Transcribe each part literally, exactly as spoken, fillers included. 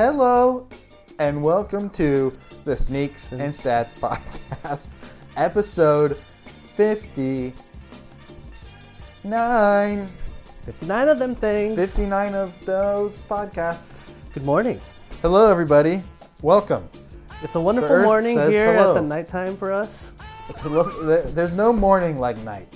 Hello, and welcome to the Sneaks and Stats Podcast, episode fifty-nine. fifty-nine of them things. fifty-nine of those podcasts. Good morning. Hello, everybody. Welcome. It's a wonderful The earth morning says here hello. at the nighttime for us. It's a look, there's no morning like night.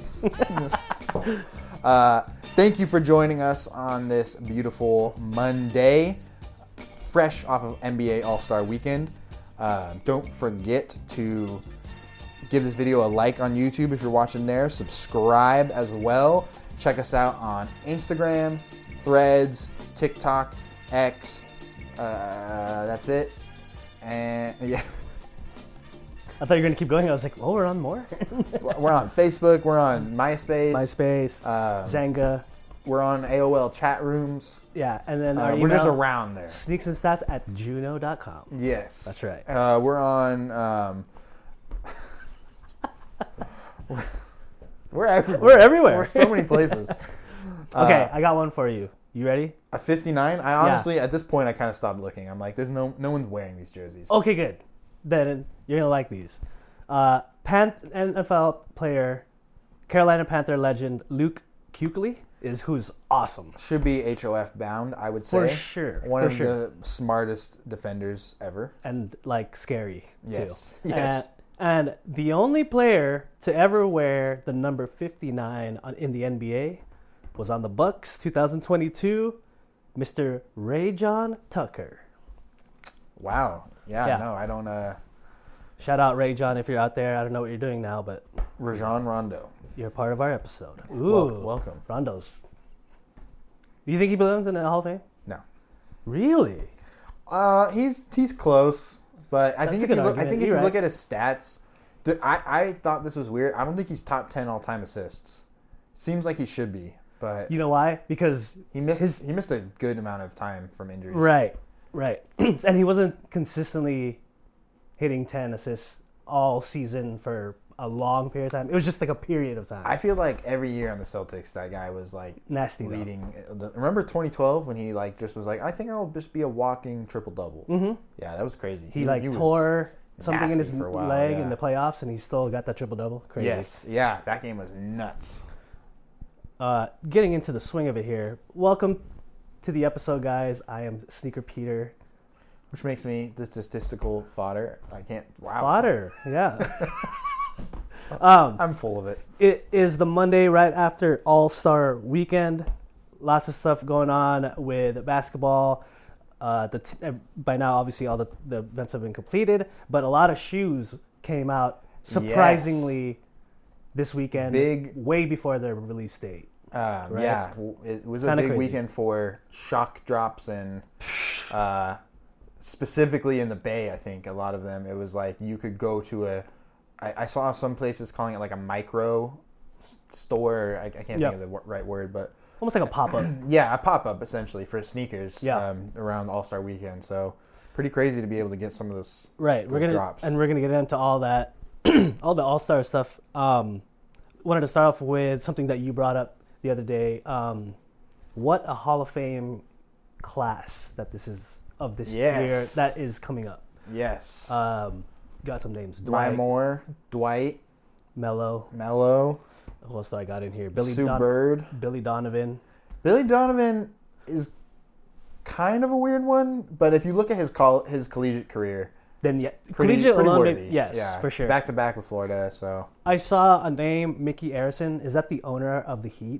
uh, thank you for joining us on this beautiful Monday, fresh off of N B A All-Star Weekend. Uh, don't forget to give this video a like on YouTube if you're watching there. Subscribe as well. Check us out on Instagram, Threads, TikTok, X. Uh, that's it. And yeah. I thought you were going to keep going. I was like, oh, we're on more? We're on Facebook. We're on MySpace. MySpace, Um, Zanga. We're on A O L chat rooms. Yeah, and then Uh, our we're just email, around there. sneaks and stats at juno dot com. Yes. That's right. Uh, we're on... Um, we're, we're everywhere. We're everywhere. We're so many places. Okay, Uh, I got one for you. You ready? a fifty-nine? I honestly, at this point, I kind of stopped looking. I'm like, there's no no one's wearing these jerseys. Okay, good. Then you're going to like these. Uh, Pan- N F L player, Carolina Panther legend Luke Kuechly is who's awesome. Should be H O F bound, I would say. For sure. One for of sure. the smartest defenders ever. And like scary Yes. too. Yes. And, and the only player to ever wear the number fifty-nine on, in the N B A was on the Bucks twenty twenty-two, Mister Ray-John Tucker. Wow. Yeah, Yeah. no, I don't... Uh, Shout out Ray-John if you're out there. I don't know what you're doing now, but Rajon Rondo. you're part of our episode. Ooh, Wel- welcome. Rondo's. Do you think he belongs in the Hall of Fame? No. Really? Uh, he's he's close, but I That's think a if good you look, I argument. think if You're you look right. at his stats, th- I I thought this was weird. I don't think he's top ten all time assists. Seems like he should be, but You know why? Because he missed his- he missed a good amount of time from injuries. Right, right. And he wasn't consistently hitting ten assists all season for a long period of time. It was just like a period of time. I feel like every year on the Celtics, that guy was like Nasty though. leading. The, remember twenty twelve when he like just was like, I think I'll just be a walking triple double. Mm-hmm. Yeah, that was crazy. He like was tore something in his nasty for a while, leg yeah. in the playoffs, and he still got that triple double. Crazy. Yes, yeah, that game was nuts. Uh, getting into the swing of it here. Welcome to the episode, guys. I am Sneaker Peter. Which makes me the statistical fodder. I can't. Wow. Fodder. Yeah. um, I'm full of it. It is the Monday right after All-Star Weekend. Lots of stuff going on with basketball. Uh, the t- by now, obviously, all the, the events have been completed, but a lot of shoes came out surprisingly this weekend, Big- way before their release date. Um, Right? Yeah, w- it was a Kinda big crazy. weekend for shock drops and uh, specifically in the Bay. I think a lot of them. It was like you could go to a. I, I saw some places calling it like a micro s- store. I, I can't Yep. think of the w- right word, but Almost like a pop-up. yeah, a pop up essentially for sneakers. Yeah. Um, around the All Star Weekend. So pretty crazy to be able to get some of those. Right. We're those gonna drops. and we're gonna get into all that, all the All-Star stuff. Um, wanted to start off with something that you brought up the other day. Um, what a Hall of Fame class that this is of this Yes. year that is coming up. Yes. Um, got some names: Dwight Dwight, Moore, Dwight, Mello. Mello, Who else do I got in here? Billy Sue Don- Bird. Billy Donovan. Billy Donovan is kind of a weird one, but if you look at his col- his collegiate career, Then yeah, pretty, collegiate pretty Olympic. worthy. Yes, yeah, for sure. Back to back with Florida, so I saw a name, Mickey Arison. Is that the owner of the Heat?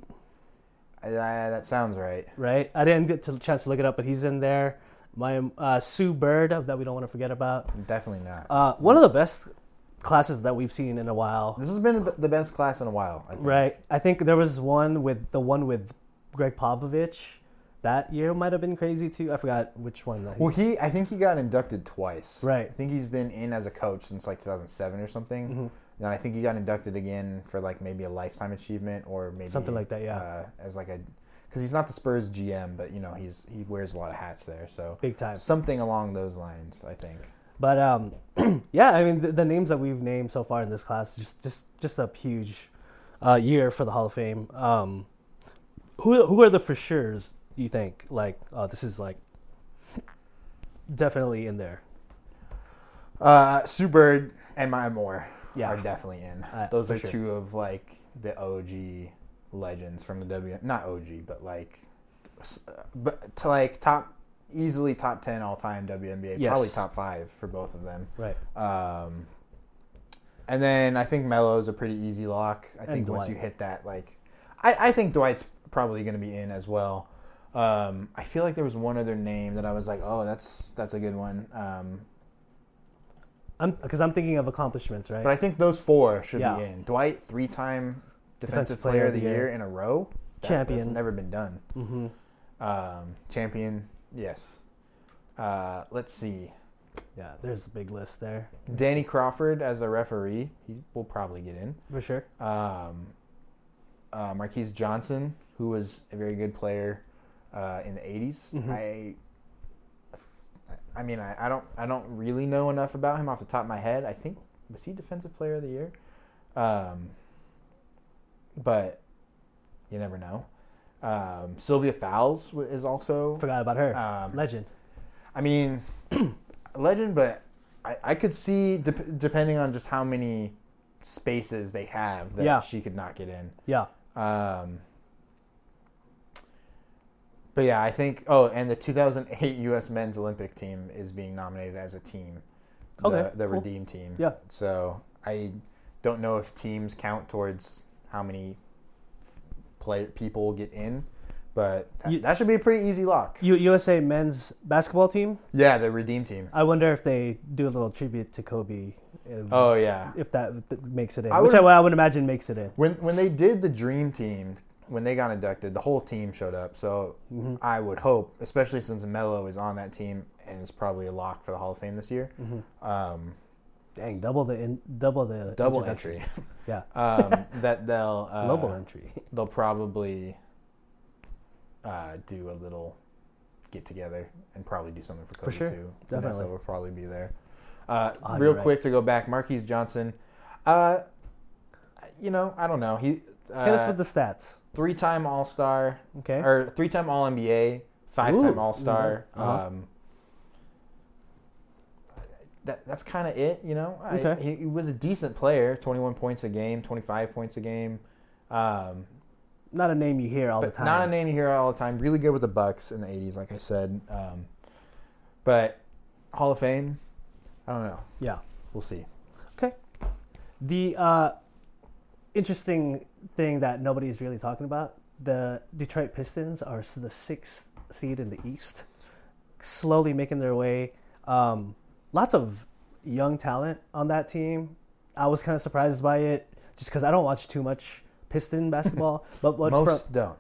I, I, that sounds right. Right? I didn't get a chance to look it up, but he's in there. My uh, Sue Bird, that we don't want to forget about. Definitely not. Uh, one of the best classes that we've seen in a while. This has been the best class in a while, I think. Right? I think there was one with the one with Greg Popovich. That year might have been crazy too. I forgot which one. That he, Well, he I think he got inducted twice. Right. I think he's been in as a coach since like two thousand seven or something. Mhm. And I think he got inducted again for like maybe a lifetime achievement or maybe Something like that, yeah. Uh, as like a because he's not the Spurs G M, but you know he's he wears a lot of hats there, so Big time. something along those lines, I think. But um, yeah, I mean the, the names that we've named so far in this class just just just a huge uh, year for the Hall of Fame. Um, who who are the for sure's? You think like uh, this is like definitely in there. Uh, Sue Bird and Maya Moore Yeah. are definitely in. Uh, Those for are sure. two of like the O G legends from the W. Not O G, but like, s- but to like top, easily top ten all time W N B A. Yes. Probably top five for both of them. Right. Um, and then I think Melo's a pretty easy lock. I think once Dwight. you hit that, like, I, I think Dwight's probably going to be in as well. Um, I feel like there was one other name that I was like, oh, that's that's a good one. Um, I'm because I'm thinking of accomplishments, right? but I think those four should Yeah. be in. Dwight, three-time defensive, Defensive player of the year in a row. That- Champion. That's never been done. mm-hmm. Um, champion, yes. Uh, let's see. Yeah, there's a big list there Danny Crawford as a referee. He will probably get in. for sure. Um, uh, Marquise Johnson, who was a very good player uh, in the eighties. Mhm. I, I mean, I, I don't, I don't really know enough about him off the top of my head. I think was he Defensive Player of the Year, um, but you never know. Um, Sylvia Fowles w- is also. Forgot about her. Um, Legend. I mean, legend, but I, I could see dep- depending on just how many spaces they have that Yeah. she could not get in. Yeah. Um, but yeah, I think. Oh, and the two thousand eight U S Men's Olympic team is being nominated as a team. The, Okay, the cool. Redeem team. Yeah. So I don't know if teams count towards how many play people get in, but that, You- that should be a pretty easy lock. U- USA men's basketball team. Yeah, the Redeem team. I wonder if they do a little tribute to Kobe. If, Oh yeah. if that th- makes it in, I which I, would- I would imagine makes it in. When when they did the Dream Team, when they got inducted, the whole team showed up. So Mhm. I would hope, especially since Melo is on that team and is probably a lock for the Hall of Fame this year, Mhm. um, Dang, double the in, double the double introduction. entry. Yeah, um, that they'll uh, global entry. they'll probably uh, do a little get together and probably do something for Kobe sure, too. definitely. Vanessa will probably be there. Uh, Oh, real you're right. quick to go back, Marquise Johnson. Uh, you know, I don't know. He uh, Hit us with the stats. three-time All-Star. Okay. Or three-time All N B A, five-time Ooh. All-Star. Uh-huh. Um, that that's kind of it, you know. I, Okay. he, he was a decent player, twenty-one points a game, twenty-five points a game. Um, Not a name you hear all but the time. not a name you hear all the time. Really good with the Bucks in the eighties, like I said. Um, but Hall of Fame, I don't know. Yeah. We'll see. The uh, interesting thing that nobody's really talking about: the Detroit Pistons are s- the sixth seed in the East, slowly making their way. Um, lots of young talent on that team. I was kind of surprised by it, just because I don't watch too much Piston basketball. But but Most from, don't.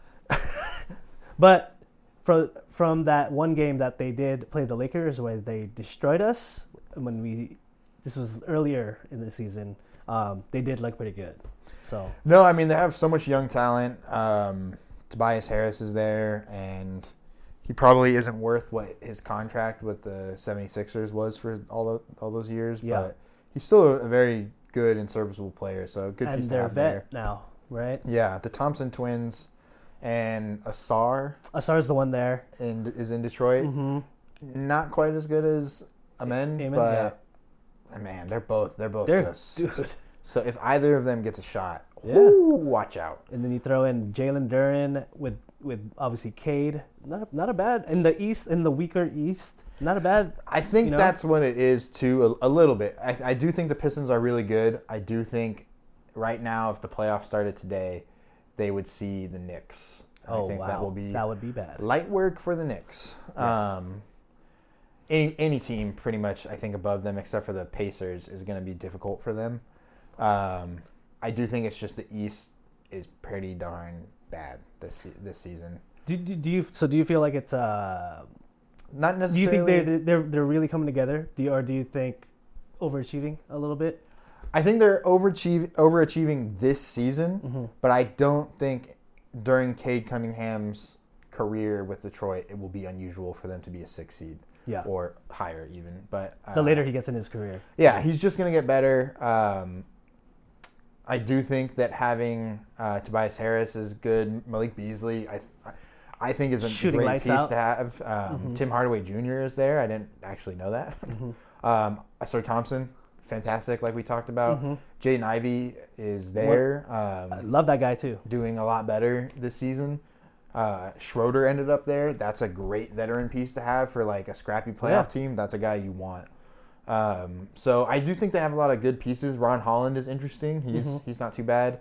but from from that one game that they did play the Lakers, where they destroyed us when we. This was earlier in the season. Um, they did look pretty good. So No, I mean, they have so much young talent. Um, Tobias Harris is there, and he probably isn't worth what his contract with the seventy-sixers was for all the, all those years. Yeah. But he's still a very good and serviceable player, so good and piece to they're a have there. vet now, right? Yeah, the Thompson twins and Asar Asar's the one there. in, is in Detroit. Mm-hmm. Not quite as good as Amen, Amen, but man, they're both they're both They're just dude. so. If either of them gets a shot, Yeah. whoo, watch out. And then you throw in Jalen Duren with with obviously Cade. Not not a bad in the East, in the weaker East. Not a bad. I think You know? that's what it is too, a, a little bit. I, I do think the Pistons are really good. I do think right now, if the playoffs started today, they would see the Knicks. And Oh I think wow, that will be that would be bad. light work for the Knicks. Yeah. Um, any any team, pretty much, I think above them, except for the Pacers, is going to be difficult for them. Um, I do think it's just the East is pretty darn bad this se- this season. Do, do, do you so do you feel like it's uh? Not Do you necessarily. think they they're they're really coming together? Do you, or do you think overachieving a little bit? I think they're overachieve, overachieving this season, Mm-hmm. but I don't think during Cade Cunningham's career with Detroit, it will be unusual for them to be a six seed Yeah. or higher even. But uh, The later he gets in his career. yeah, he's just going to get better. Um, I do think that having uh, Tobias Harris is good. Malik Beasley, I, I think is a Shooting great lights piece out. to have. Um, Mm-hmm. Tim Hardaway Junior is there. I didn't actually know that. Mm-hmm. um, Sir Thompson, fantastic, like we talked about. Mm-hmm. Jaden Ivey is there, I um, love that guy too. doing a lot better this season. Uh, Schroeder ended up there. That's a great veteran piece to have for like a scrappy playoff Yeah. team. That's a guy you want. Um, so I do think they have a lot of good pieces. Ron Holland is interesting. He's Mm-hmm. he's not too bad.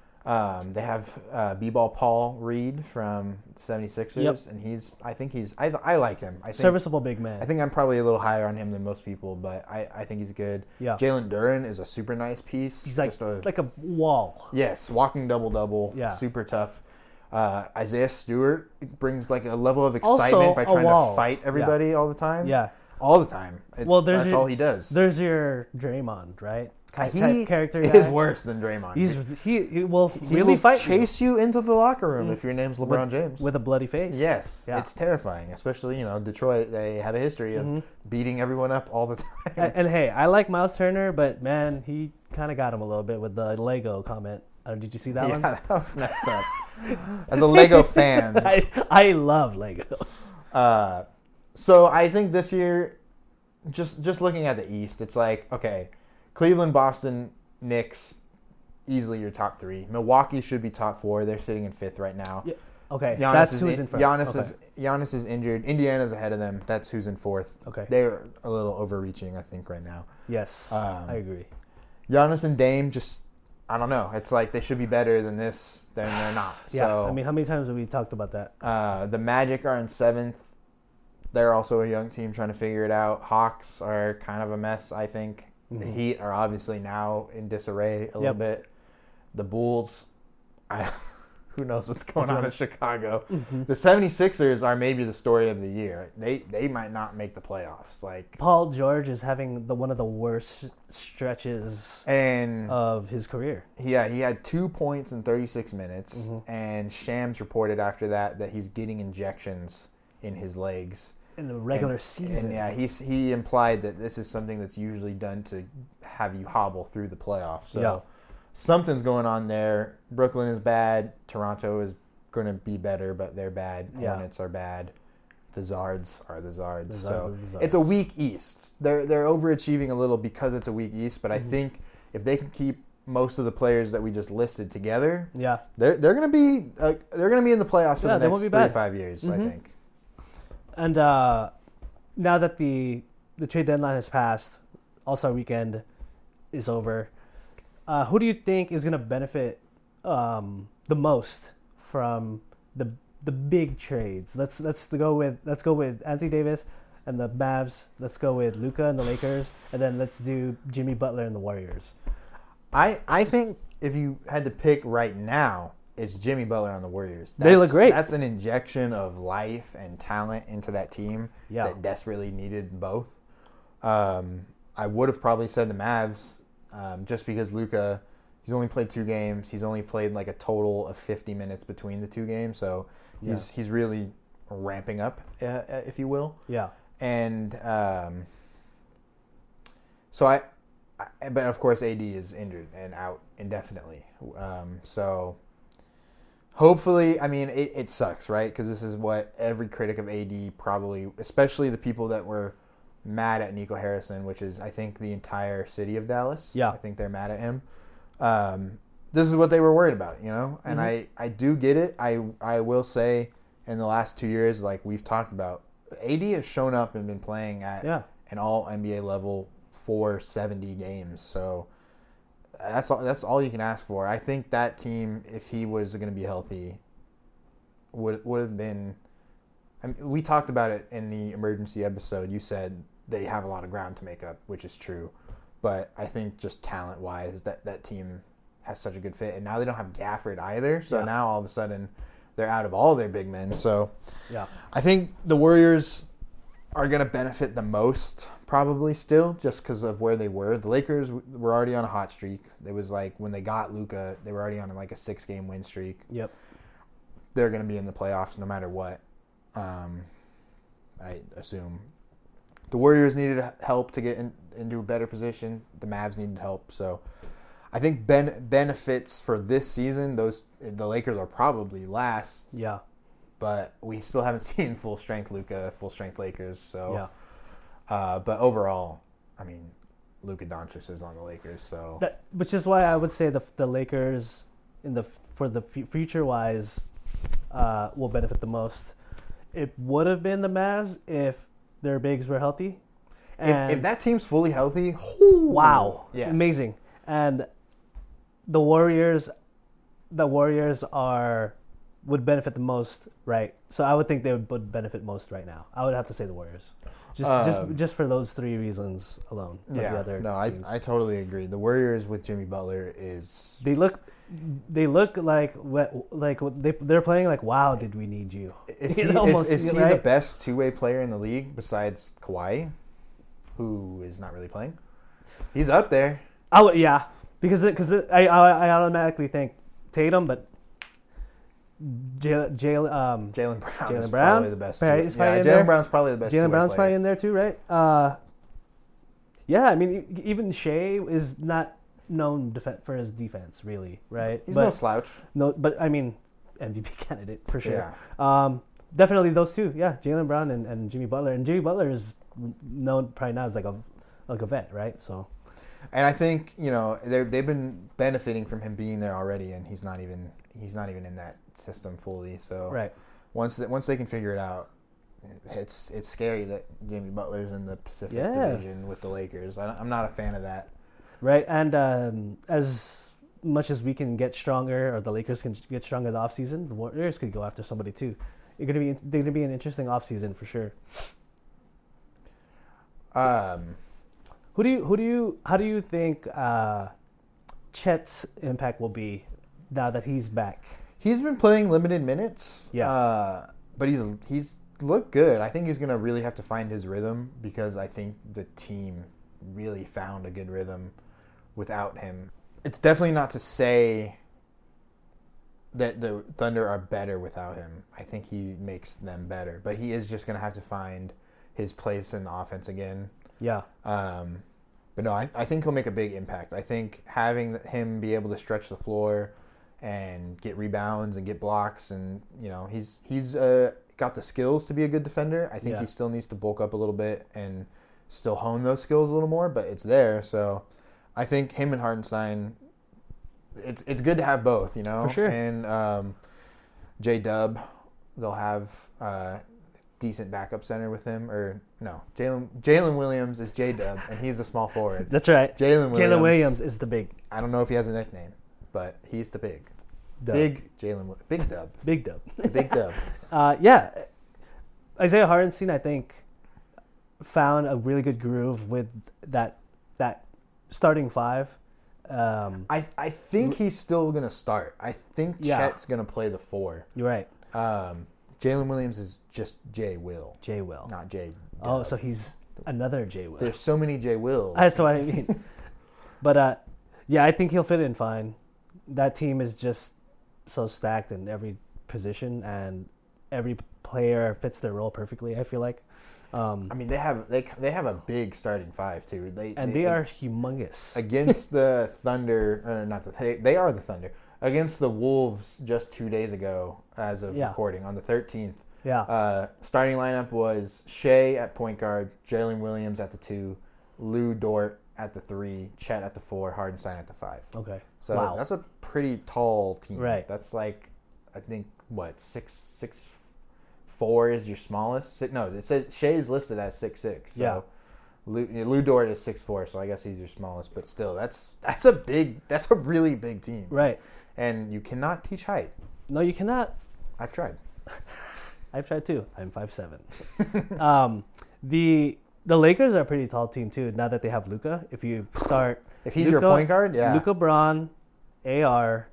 Um, they have uh, B-ball Paul Reed from the seventy-sixers, Yep. and he's I think he's I, I like him. I think Serviceable big man. I think I'm probably a little higher on him than most people, but I, I think he's good. Yeah. Jalen Duren is a super nice piece. He's like Just a, like a wall. yes, walking double double. Yeah. Super tough. Uh, Isaiah Stewart brings like a level of excitement Also by a trying wall. to fight everybody all the time. Yeah. All the time. It's, Well, there's that's your- all he does. There's your Draymond, right? Ki- He type character is guy. worse than Draymond. He's he, he will he really will fight you chase you into the locker room if your name's LeBron James. with a bloody face. Yes, Yeah. it's terrifying. Especially, you know, Detroit. They have a history of Mm-hmm. beating everyone up all the time. And, and hey, I like Miles Turner, but man, he kind of got him a little bit with the Lego comment. Uh, did you see that yeah, one? that was messed up. As a Lego fan, I, I love Legos. uh, so I think this year, just just looking at the East, it's like okay, Cleveland, Boston, Knicks, easily your top three. Milwaukee should be top four. They're sitting in fifth right now. Yeah. Okay, Giannis that's is who's in, in front. Giannis okay. is Giannis is injured. Indiana's ahead of them. That's who's in fourth. Okay. They're a little overreaching, I think, right now. Yes, Um, I agree. Giannis and Dame just, I don't know. It's like they should be better than this. Then they're not. Yeah, So, I mean, how many times have we talked about that? uh, the Magic are in seventh. They're also a young team trying to figure it out. Hawks are kind of a mess, I think. The Mhm. Heat are obviously now in disarray a little Yep. bit. The Bulls, I, who knows what's going on in Chicago. Mm-hmm. The 76ers are maybe the story of the year. They they might not make the playoffs. Like Paul George is having the one of the worst stretches and of his career. yeah, he had two points in thirty-six minutes, Mhm. and Shams reported after that that he's getting injections in his legs. In the regular and, season. And yeah, he's he implied that this is something that's usually done to have you hobble through the playoffs. So Yeah. something's going on there. Brooklyn is bad. Toronto is going to be better, but they're bad. Yeah. Hornets are bad. The Zards are the Zards. The Zards so are the Zards. it's a weak East. They're they're overachieving a little because it's a weak East, but Mm-hmm. I think if they can keep most of the players that we just listed together, Yeah. they're they're going to be uh, they're going to be in the playoffs for Yeah, the they next won't be three to bad. five years. I Mhm. think. And uh, now that the the trade deadline has passed, All-Star Weekend is over. Uh, who do you think is going to benefit um, the most from the the big trades? Let's let's go with let's go with Anthony Davis and the Mavs. Let's go with Luka and the Lakers, and then let's do Jimmy Butler and the Warriors. I I think if you had to pick right now, it's Jimmy Butler on the Warriors. They look great. That's an injection of life and talent into that team Yeah. that desperately needed both. Um, I would have probably said the Mavs, um, just because Luka, he's only played two games. He's only played like a total of fifty minutes between the two games, so he's he's really ramping up, uh, if you will. Yeah. And um, so I, I, but of course A D is injured and out indefinitely. Um, so hopefully, I mean, it, it sucks, right? Because this is what every critic of A D probably, especially the people that were mad at Nico Harrison, which is I think the entire city of Dallas. Yeah. I think they're mad at him. Um, this is what they were worried about, you know. And Mhm. I, I do get it. I I will say in the last two years, like we've talked about, A D has shown up and been playing at Yeah. an all N B A level for seventy games. So that's all, that's all you can ask for. I think that team, if he was going to be healthy, would would have been. I mean, we talked about it in the emergency episode. You said they have a lot of ground to make up, which is true. But I think just talent wise, that that team has such a good fit, and now they don't have Gafford either. So Yeah. now all of a sudden, they're out of all their big men. So Yeah. I think the Warriors are going to benefit the most, probably still, just because of where they were. The Lakers were already on a hot streak. It was like when they got Luka, they were already on like a six-game win streak. Yep. They're going to be in the playoffs no matter what, um, I assume. The Warriors needed help to get in, into a better position. The Mavs needed help. So I think ben, benefits for this season, those the Lakers are probably last. Yeah. but we still haven't seen full strength Luka, full strength Lakers. So, Yeah. uh, but overall, I mean, Luka Doncic is on the Lakers, so That, which is why I would say the the Lakers in the for the f- future wise uh, will benefit the most. It would have been the Mavs if their bigs were healthy. And if, if that team's fully healthy, wow, yes. amazing. And the Warriors, the Warriors are would benefit the most, right? So I would think they would benefit most right now. I would have to say the Warriors, just Um, just just for those three reasons alone. Not Yeah, the other no, I, teams. I totally agree. The Warriors with Jimmy Butler is They look, they look like what- like they they're playing like, wow, did we need you? is You he, know, is, almost, is he right? the best two way player in the league besides Kawhi, who is not really playing? He's up there. Oh yeah, because because I, I I automatically think Tatum, but Jalen Jalen um Jalen Brown Jalen is Brown? probably the best. Right, two-way- he's probably yeah, in Jalen there. Brown's probably the best. Jalen two-way Brown's player. probably in there too, right? Uh, yeah, I mean e- even Shea is not known def- for his defense, really, right? He's but, no slouch. no, but I mean M V P candidate for sure. Yeah. Um, definitely those two. Yeah, Jalen Brown and, and Jimmy Butler. And Jimmy Butler is known probably now as like a like a vet, right? So And I think you know they they've been benefiting from him being there already, and he's not even he's not even in that system fully. So right, once that once they can figure it out, it's it's scary that Jimmy Butler's in the Pacific Yeah. Division with the Lakers. I, I'm not a fan of that. right. And um, as much as we can get stronger, or the Lakers can get stronger the offseason, the Warriors could go after somebody too. You're gonna be they're gonna be an interesting offseason for sure. Um, Who do you who do you how do you think uh, Chet's impact will be now that he's back? he's been playing limited minutes. Yeah. Uh, but he's he's looked good. I think he's gonna really have to find his rhythm because I think the team really found a good rhythm without him. It's definitely not to say that the Thunder are better without him. I think he makes them better, but he is just gonna have to find his place in the offense again. Yeah, Um, but no, I, I think he'll make a big impact. I think having him be able to stretch the floor and get rebounds and get blocks, and you know he's he's uh, got the skills to be a good defender. I think Yeah. he still needs to bulk up a little bit and still hone those skills a little more, but it's there. So I think him and Hartenstein, it's it's good to have both, you know. For sure. And um, J Dub, they'll have uh, decent backup center with him, or no, Jalen Jalen Williams is J Dub, and he's the small forward. that's right. Jalen Williams. Jalen Williams is the big I don't know if he has a nickname, but he's the big, dub. big Jalen, Wi- big Dub, big dub. the big Dub. Uh, yeah, Isaiah Hartenstein, I think, found a really good groove with that that starting five. Um, I I think he's still gonna start. I think Yeah. Chet's gonna play the four. you're right, Um, Jalen Williams is just J Will, J Will. not J. Oh, Dub. so he's another J Will. There's so many J Wills. That's what I mean. But uh, yeah, I think he'll fit in fine. That team is just so stacked in every position, and every player fits their role perfectly. I feel like, um, I mean, they have they they have a big starting five too. They and they are humongous. against the Thunder. Uh, not the they, they are the Thunder against the Wolves just two days ago, as of Yeah. recording on the thirteenth. Yeah, Uh, starting lineup was Shea at point guard, Jalen Williams at the two, Lou Dort at the three, Chet at the four, Hardenstein at the five. okay. So Wow. that's a pretty tall team. Right. That's like, I think what six six four is your smallest. Six, no, it says Shea's listed as six six. So Yeah. Lou, Lou Dort is six four, so I guess he's your smallest. But still, that's that's a big, that's a really big team. Right. And you cannot teach height. No, you cannot. I've tried. I've tried too. I'm five seven. um, the the Lakers are a pretty tall team too. Now that they have Luka, if you start, If he's your Luka- point guard, yeah. Luka Braun, A R,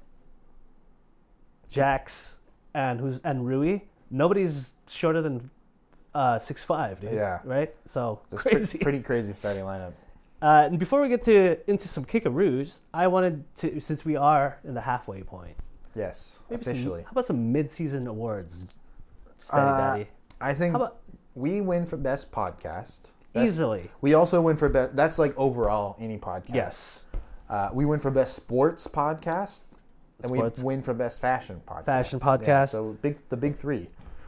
Jax, and who's and Rui. Nobody's shorter than uh, six five, dude. Yeah. Right. So That's crazy. Pretty, pretty crazy starting lineup. Uh, and before we get to into some kickaroos, I wanted to, since we are in the halfway point, Yes, maybe some- officially. how about some mid-season awards, Steady Uh, Daddy? I think How about we win for best podcast. Best- easily? We also win for best. That's like overall any podcast. Yes. Uh, we win for best sports podcast, and Sports. we win for best fashion podcast. Fashion Yeah, podcast. so big, the big three.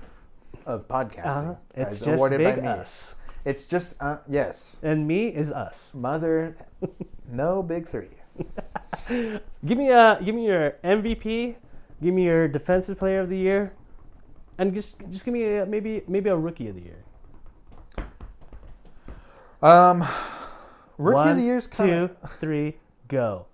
of podcasting. Uh-huh. It's as just awarded big by me. us. It's just, uh, yes. And me is us. Mother, no big three. Give me a give me your M V P, give me your defensive player of the year, and just just give me a, maybe maybe a rookie of the year. Um, rookie One, of the year's kind two, of three, go.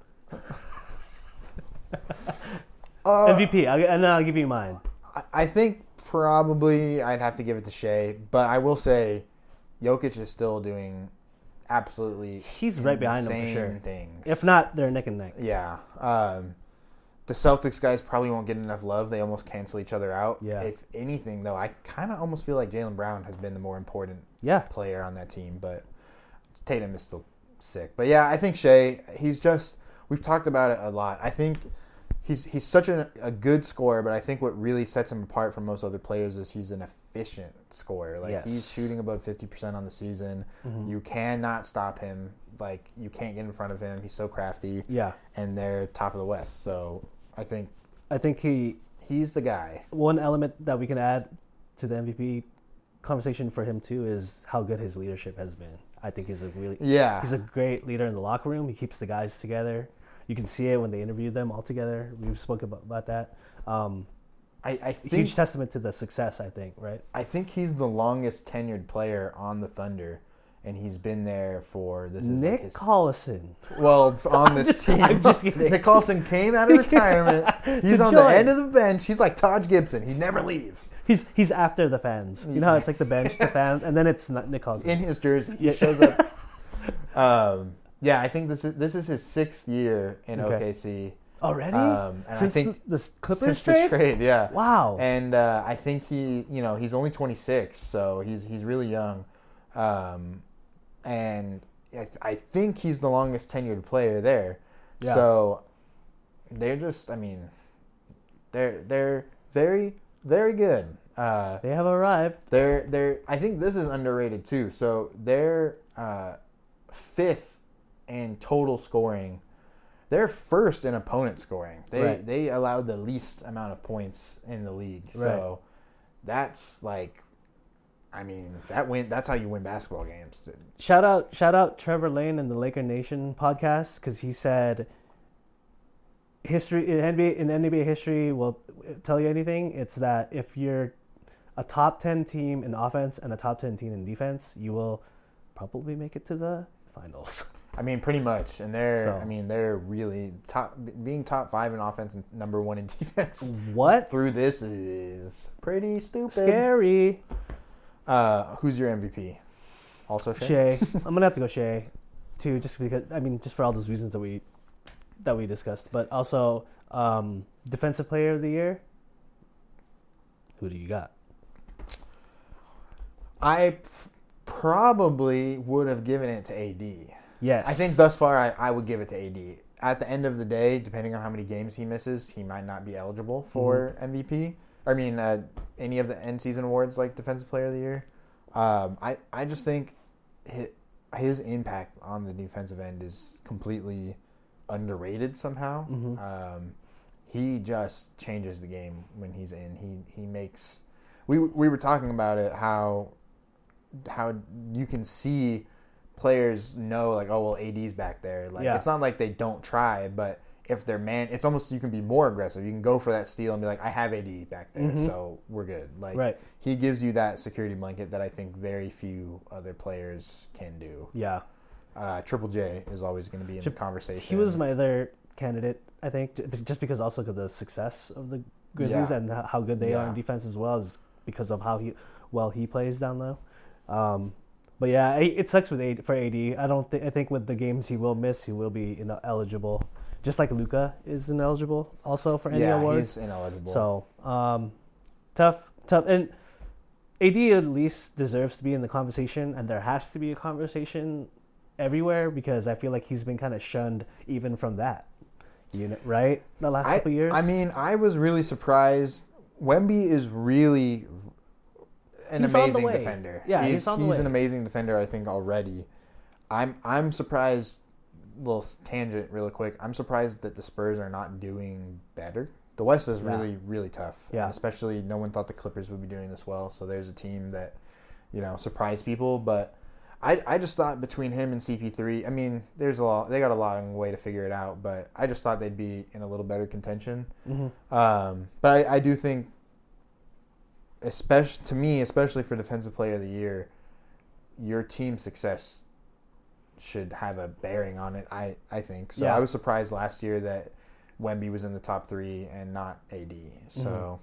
uh, M V P, I'll, and then I'll give you mine. I- I think probably I'd have to give it to Shea, but I will say, Jokic is still doing absolutely He's right behind him for insane sure. things. If not, they're neck and neck. Yeah. Um, the Celtics guys probably won't get enough love. They almost cancel each other out. Yeah. If anything, though, I kind of almost feel like Jaylen Brown has been the more important Yeah. player on that team, but Tatum is still sick. But yeah, I think Shea, he's just, we've talked about it a lot. I think he's he's such a, a good scorer, but I think what really sets him apart from most other players is he's an efficient scorer. Like Yes. he's shooting above fifty percent on the season. Mhm. You cannot stop him. Like you can't get in front of him. He's so crafty. Yeah. And they're top of the West. So I think I think he he's the guy. one element that we can add to the M V P conversation for him too is how good his leadership has been. I think he's a really Yeah. he's a great leader in the locker room. He keeps the guys together. You can see it when they interview them all together. We've spoken about, about that. Um, I, I think huge testament to the success, I think, right? I think he's the longest tenured player on the Thunder, and he's been there for this is like Nick his, Collison. well on this just- team. I'm just kidding. Nick Collison came out of retirement. He's To on join. the end of the bench. He's like Taj Gibson. He never leaves. He's he's after the fans. You know how it's like the bench, the fans, and then it's not Nick Collison. In his jersey, he Yeah. shows up. um, yeah, I think this is this is his sixth year in Okay. O K C. Already? Um, and Since I think the, the Clippers since trade? the trade, yeah. Wow. And uh, I think he, you know, he's only twenty-six, so he's he's really young, um, and I, I think he's the longest tenured player there. Yeah. So they're just, I mean, they're they're very very good. Uh, They have arrived. they're they're. I think this is underrated too. So they're uh, fifth in total scoring. They're first in opponent scoring. They Right. they allowed the least amount of points in the league. So that's like, I mean, that win. That's how you win basketball games. Shout out, shout out Trevor Lane and the Laker Nation podcast because he said history in N B A in N B A history will tell you anything. It's that if you're a top ten team in offense and a top ten team in defense, you will probably make it to the finals. I mean, pretty much. And they're, So. I mean, they're really top. Being top five in offense and number one in defense What? through this is pretty stupid. Scary. Uh, who's your M V P? Also Shea? Shea. I'm gonna have to go Shea, too, just because I mean, just for all those reasons that we that we discussed, but also um, defensive player of the year. Who do you got? I p- probably would have given it to A D. Yes, I think thus far I, I would give it to A D. At the end of the day, depending on how many games he misses, he might not be eligible for Mm-hmm. M V P. I mean, uh, any of the end season awards like Defensive Player of the Year. Um, I, I just think his, his impact on the defensive end is completely underrated somehow. Mhm. Um, he just changes the game when he's in. He he makes. We we were talking about it how how you can see players know like, oh well, A D's back there. Like Yeah. it's not like they don't try, but if they're man, it's almost you can be more aggressive. You can go for that steal and be like, I have A D back there, Mhm. so we're good. Like Right. he gives you that security blanket that I think very few other players can do. Yeah, Uh, Triple J is always going to be in Tri- the conversation. he was my other candidate. I think j- just because also of the success of the Grizzlies Yeah. and h- how good they are Yeah. in defense as well is because of how he well he plays down low. Um, but yeah, I- it sucks with A D, for A D. I don't think I think with the games he will miss, he will be ineligible. Just like Luka is ineligible also for any yeah, awards. he's ineligible. So um, tough, tough, and A D at least deserves to be in the conversation, and there has to be a conversation everywhere because I feel like he's been kind of shunned even from that. You know, right? The last I, couple years. I mean, I was really surprised. Wemby is really an He's on the amazing way. defender. Yeah, he's, he's on the he's way. an amazing defender. I think already. I'm I'm surprised. Little tangent, really quick. I'm surprised that the Spurs are not doing better the West is Yeah. really, really tough. Yeah. And especially no one thought the Clippers would be doing this well. So there's a team that, you know, surprised people. But I, I just thought between him and C P three, I mean, there's a lot, they got a long way to figure it out. But I just thought they'd be in a little better contention. Mm-hmm. Um, but I, I do think, especially to me, especially for Defensive Player of the Year, your team's success should have a bearing on it, I, I think. So Yeah. I was surprised last year that Wemby was in the top three and not A D. So,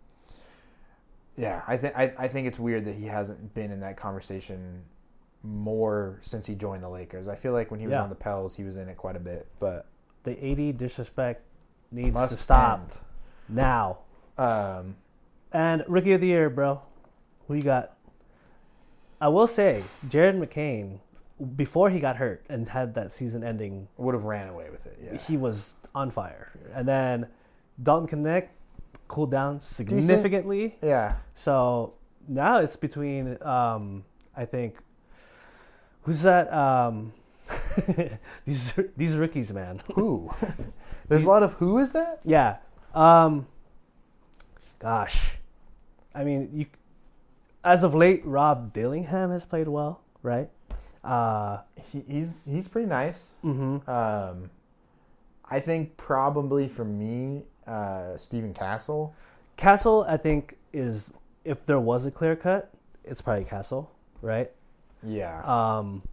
mm-hmm. yeah, I, th- I, I think it's weird that he hasn't been in that conversation more since he joined the Lakers. I feel like when he was Yeah. on the Pels, he was in it quite a bit. But The A D disrespect needs must to stop end. now. Um, And Rookie of the Year, bro. Who you got? I will say, Jared McCain, before he got hurt and had that season-ending, would have ran away with it. Yeah. he was on fire. And then Dalton Connect cooled down significantly. Yeah. So now it's between, um, I think, who's that? Um, these these rookies, man. Who? There's a lot of who is that? Yeah. Um, gosh, I mean, you. As of late, Rob Dillingham has played well, right? Uh, He, he's he's pretty nice. mm-hmm. Um, I think probably for me, uh, Stephen Castle. Castle, I think, is if there was a clear cut, it's probably Castle, right? Yeah. Um,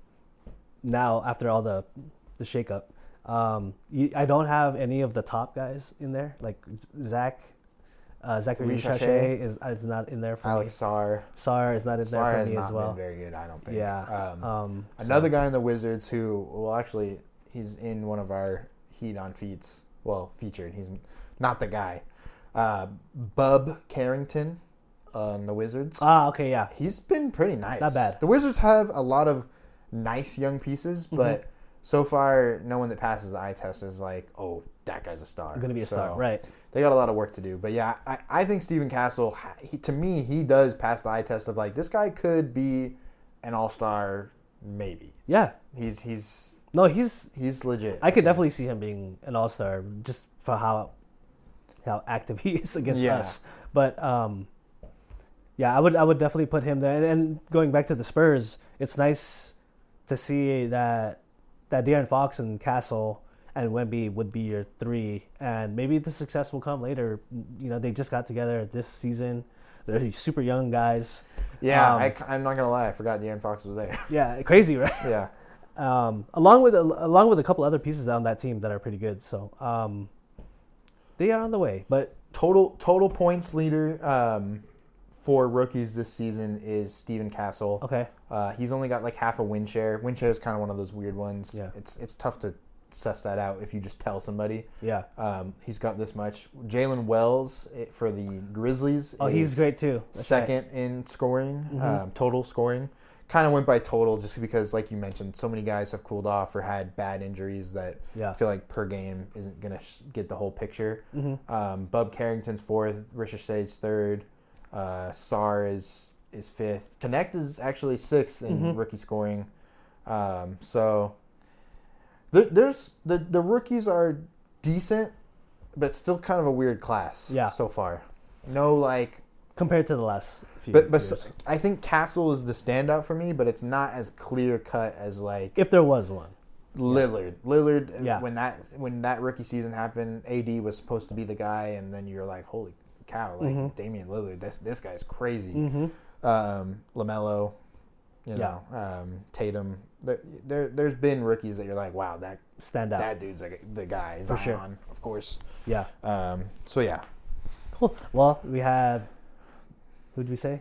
now after all the the shakeup, um, you, I don't have any of the top guys in there, like Zach. Uh, Zachary Richache. Richache is is not in there for Alex me. Sar. Sar is not in Sar there for has me not as well. been very good, I don't think. Yeah. Um, Um, another so- guy in the Wizards who, well, actually, he's in one of our Heat on Feats. Well, featured. He's not the guy. Uh, Bub Carrington on the Wizards. Ah, okay, yeah. He's been pretty nice. Not bad. The Wizards have a lot of nice young pieces, but Mm-hmm. so far, no one that passes the eye test is like, oh, that guy's a star. Going to be a So star, right? They got a lot of work to do. But yeah, I, I think Stephen Castle, he, to me, he does pass the eye test of like, this guy could be an all-star, maybe. Yeah. He's he's No, he's. he's legit. I could definitely see him being an all star just for how how active he is against Yeah. us. But um, yeah, I would I would definitely put him there. And, and going back to the Spurs, it's nice to see that that De'Aaron Fox and Castle and Wemby would be your three, and maybe the success will come later. You know, they just got together this season. They're super young guys. Yeah, Um, I, I'm not gonna lie, I forgot De'Aaron Fox was there. Yeah, crazy, right? Yeah, Um, along with along with a couple other pieces on that team that are pretty good. So um, they are on the way. But total total points leader um, for rookies this season is Stephen Castle. okay, Uh, he's only got like half a win share. Win share is kind of one of those weird ones. Yeah. It's it's tough to suss that out if you just tell somebody. yeah. Um, he's got this much. Jalen Wells eh, for the Grizzlies. Oh, he's is great too. That's second in scoring, Mhm. um, total scoring. Kind of went by total just because, like you mentioned, so many guys have cooled off or had bad injuries that Right. Yeah. I feel like per game isn't going to sh- get the whole picture. hmm Um, Bub Carrington's fourth, Richard State's third, uh, Sar is is fifth. Connect is actually sixth in Mhm. rookie scoring. Um, so there, there's the the rookies are decent, but still kind of a weird class. Yeah. So far, no like. Compared to the last few But but years. I think Castle is the standout for me, but it's not as clear cut as like If there was one. Lillard. Lillard. Yeah. When that when that rookie season happened, A D was supposed to be the guy, and then you're like, holy cow, like Mhm. Damian Lillard. This this guy's crazy. Mm-hmm. Um, LaMelo, you Yeah. know, um, Tatum. There, there there's been rookies that you're like, wow, that Stand out. that dude's like the guy. For Zion, sure. of course. Yeah. Um, so yeah, Cool. Well, we have. Who did we say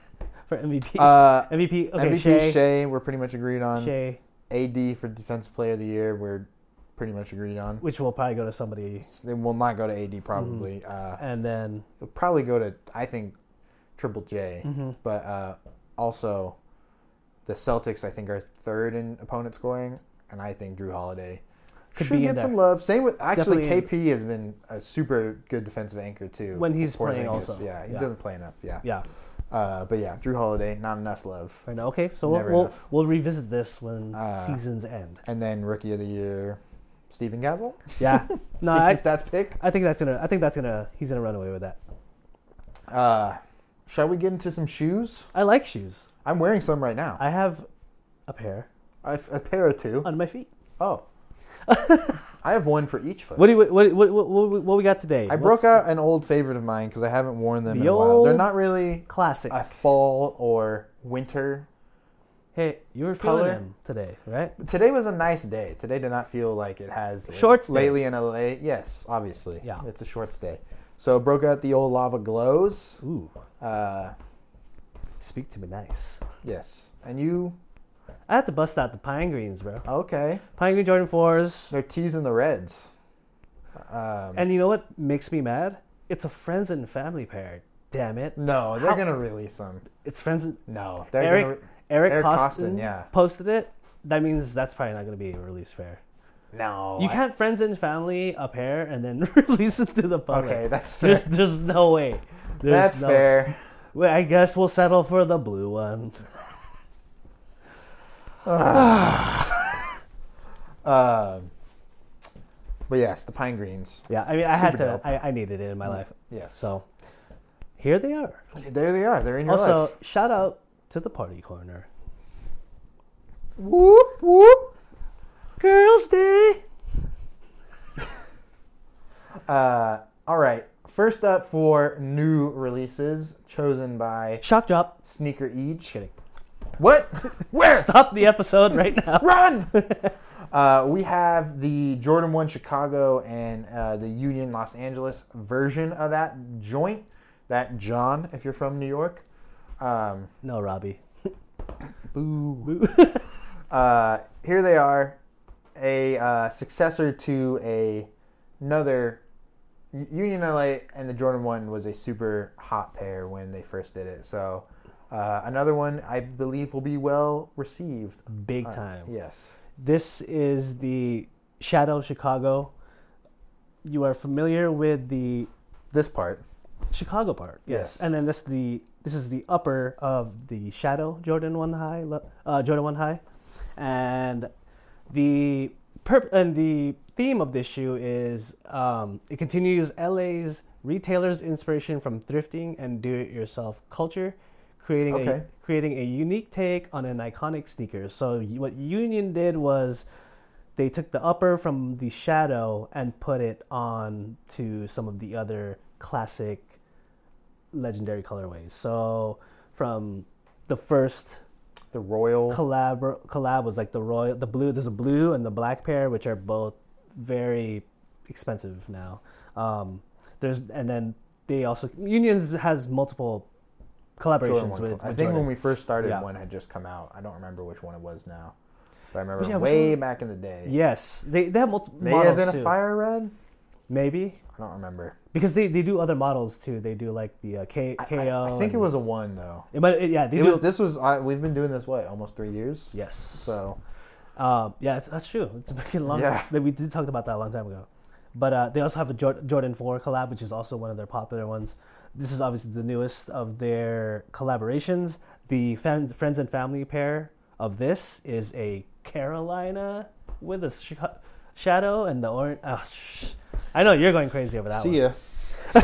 for M V P? uh, M V P. Okay, M V P Shea. Shea, we're pretty much agreed on. Shea, A D for Defensive Player of the Year, we're pretty much agreed on. which will probably go to somebody, They will not go to A D probably. Mm-hmm. Uh, and then. it'll probably go to I think Triple J, Mhm. but uh, also the Celtics I think are third in opponent scoring, and I think Drew Holiday Could should be in get there. some love. Same with actually Definitely in- K P has been a super good defensive anchor too When he's Porzingis. playing also. Yeah, he Yeah. doesn't play enough. Yeah, Yeah. uh, but yeah, Drew Holiday not enough love. Right now. Okay, so we'll Never we'll, enough. we'll revisit this when Uh, seasons end. And then Rookie of the Year, Steven Gazzle? Yeah. No, Sticks I, and stats pick. I think that's gonna. I think that's gonna. He's gonna run away with that. Uh, shall we get into some shoes? I like shoes. I'm wearing some right now. I have a pair I have a pair or two. on my feet. Oh. I have one for each foot. What do you, what, what, what, what, what we got today? I What's broke out an old favorite of mine because I haven't worn them The in a while. old They're not really classic. a fall or winter. Hey, you were feeling color. them today, right? But today was a nice day. Today did not feel like it has Shorts day. lately in L A. Yes, obviously. Yeah. It's a shorts day. So broke out the old Lava Glows. Ooh, Uh, speak to me nice. yes. And you, I had to bust out the pine greens, bro. okay. Pine green Jordan fours. They're teasing the reds. Um, And you know what makes me mad? It's a friends and family pair. Damn it. no, they're How- going to release them. It's friends and No. They're Eric gonna re- Eric, Eric Costin, Costin, yeah. posted it. That means that's probably not going to be a release pair. no. You I- can't friends and family a pair and then release it to the public. Okay, that's fair. There's, there's no way. There's That's no, fair. Well, I guess we'll settle for the blue one. Um, but yes, the pine greens. Yeah, I mean, I had Super to. dope. I, I needed it in my life. Yes. So here they are. There they are. They're in your Also, life. shout out to the party corner. Whoop whoop. Girls' Day. Uh, all right. First up for new releases chosen by Shock drop. Sneaker Each. Kidding. What? Where? Stop the episode right now. Run! uh, we have the Jordan one Chicago and uh, the Union Los Angeles version of that joint. That John, if you're from New York. Um, No, Robbie. boo. uh, here they are. A uh, successor to a another Union L A, and the Jordan one was a super hot pair when they first did it. So uh, another one I believe will be well received. Big Uh, time. yes. This is the Shadow Chicago. You are familiar with the This part. Chicago part, yes. Yes. And then this the this is the upper of the Shadow Jordan One High, uh, Jordan One High, and the perp- and the theme of this shoe is um, it continues L A's retailers' inspiration from thrifting and do-it-yourself culture, creating a Okay. creating a unique take on an iconic sneaker. So y- what Union did was they took the upper from the Shadow and put it on to some of the other classic legendary colorways. So from the first The Royal. collab collab was like the royal the blue there's a blue and the black pair, which are both very expensive now. Um, there's and then they also Unions has multiple Jordan collaborations one. with, I with think Jordan. when we first started, Yeah. one had just come out. I don't remember which one it was now, but I remember But yeah, which way one? back in the day. Yes, they they have multiple May models have been a too. fire red. Maybe I don't remember. because they, they do other models too. They do like the uh, K I- K O. I, I think it and- was a one though. It might, it- yeah, they It do. was. This was. I, we've been doing this what almost three years. Yes. So Um, yeah, that's, that's true. It's been a long. Yeah. Yeah. We did talk about that a long time ago. But uh, they also have a Jor- Jordan four collab, which is also one of their popular ones. This is obviously the newest of their collaborations. The fan- friends and family pair of this is a Carolina with a sh- shadow and the orange. Oh, sh- I know you're going crazy over that see one. ya.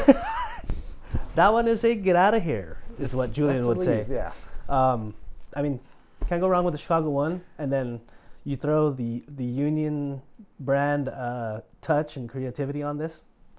That one is a get out of here, is what Julian Let's would say. leave, Yeah. Um, I mean, can't go wrong with the Chicago one, and then you throw the the Union brand uh, touch and creativity on this.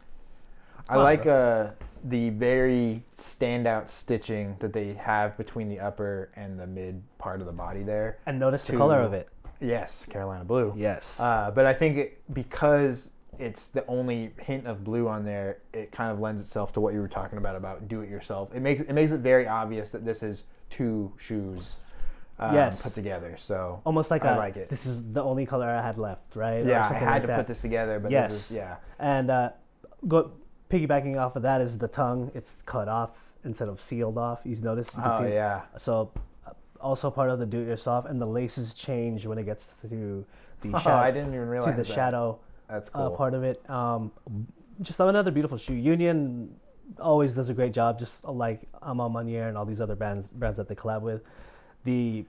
I Wow. like uh, the very standout stitching that they have between the upper and the mid part of the body there. And notice the To- color of it. Yes, Carolina blue. Yes. Uh, but I think it, because it's the only hint of blue on there, it kind of lends itself to what you were talking about about do it yourself. It makes it makes it very obvious that this is two shoes um, Yes. put together. So Almost like I a, like it. this is the only color I had left, right? Or yeah, I something had like to that. put this together. But Yes. this is, yeah, And uh, go piggybacking off of that is the tongue. It's cut off instead of sealed off. You notice? You can oh see it. yeah, So, uh, also part of the do-it-yourself, and the laces change when it gets to the oh, shadow. I didn't even to realize the that. shadow That's uh, cool. part of it. Um, just another beautiful shoe. Union always does a great job, just like Ama Manier and all these other brands brands that they collab with. The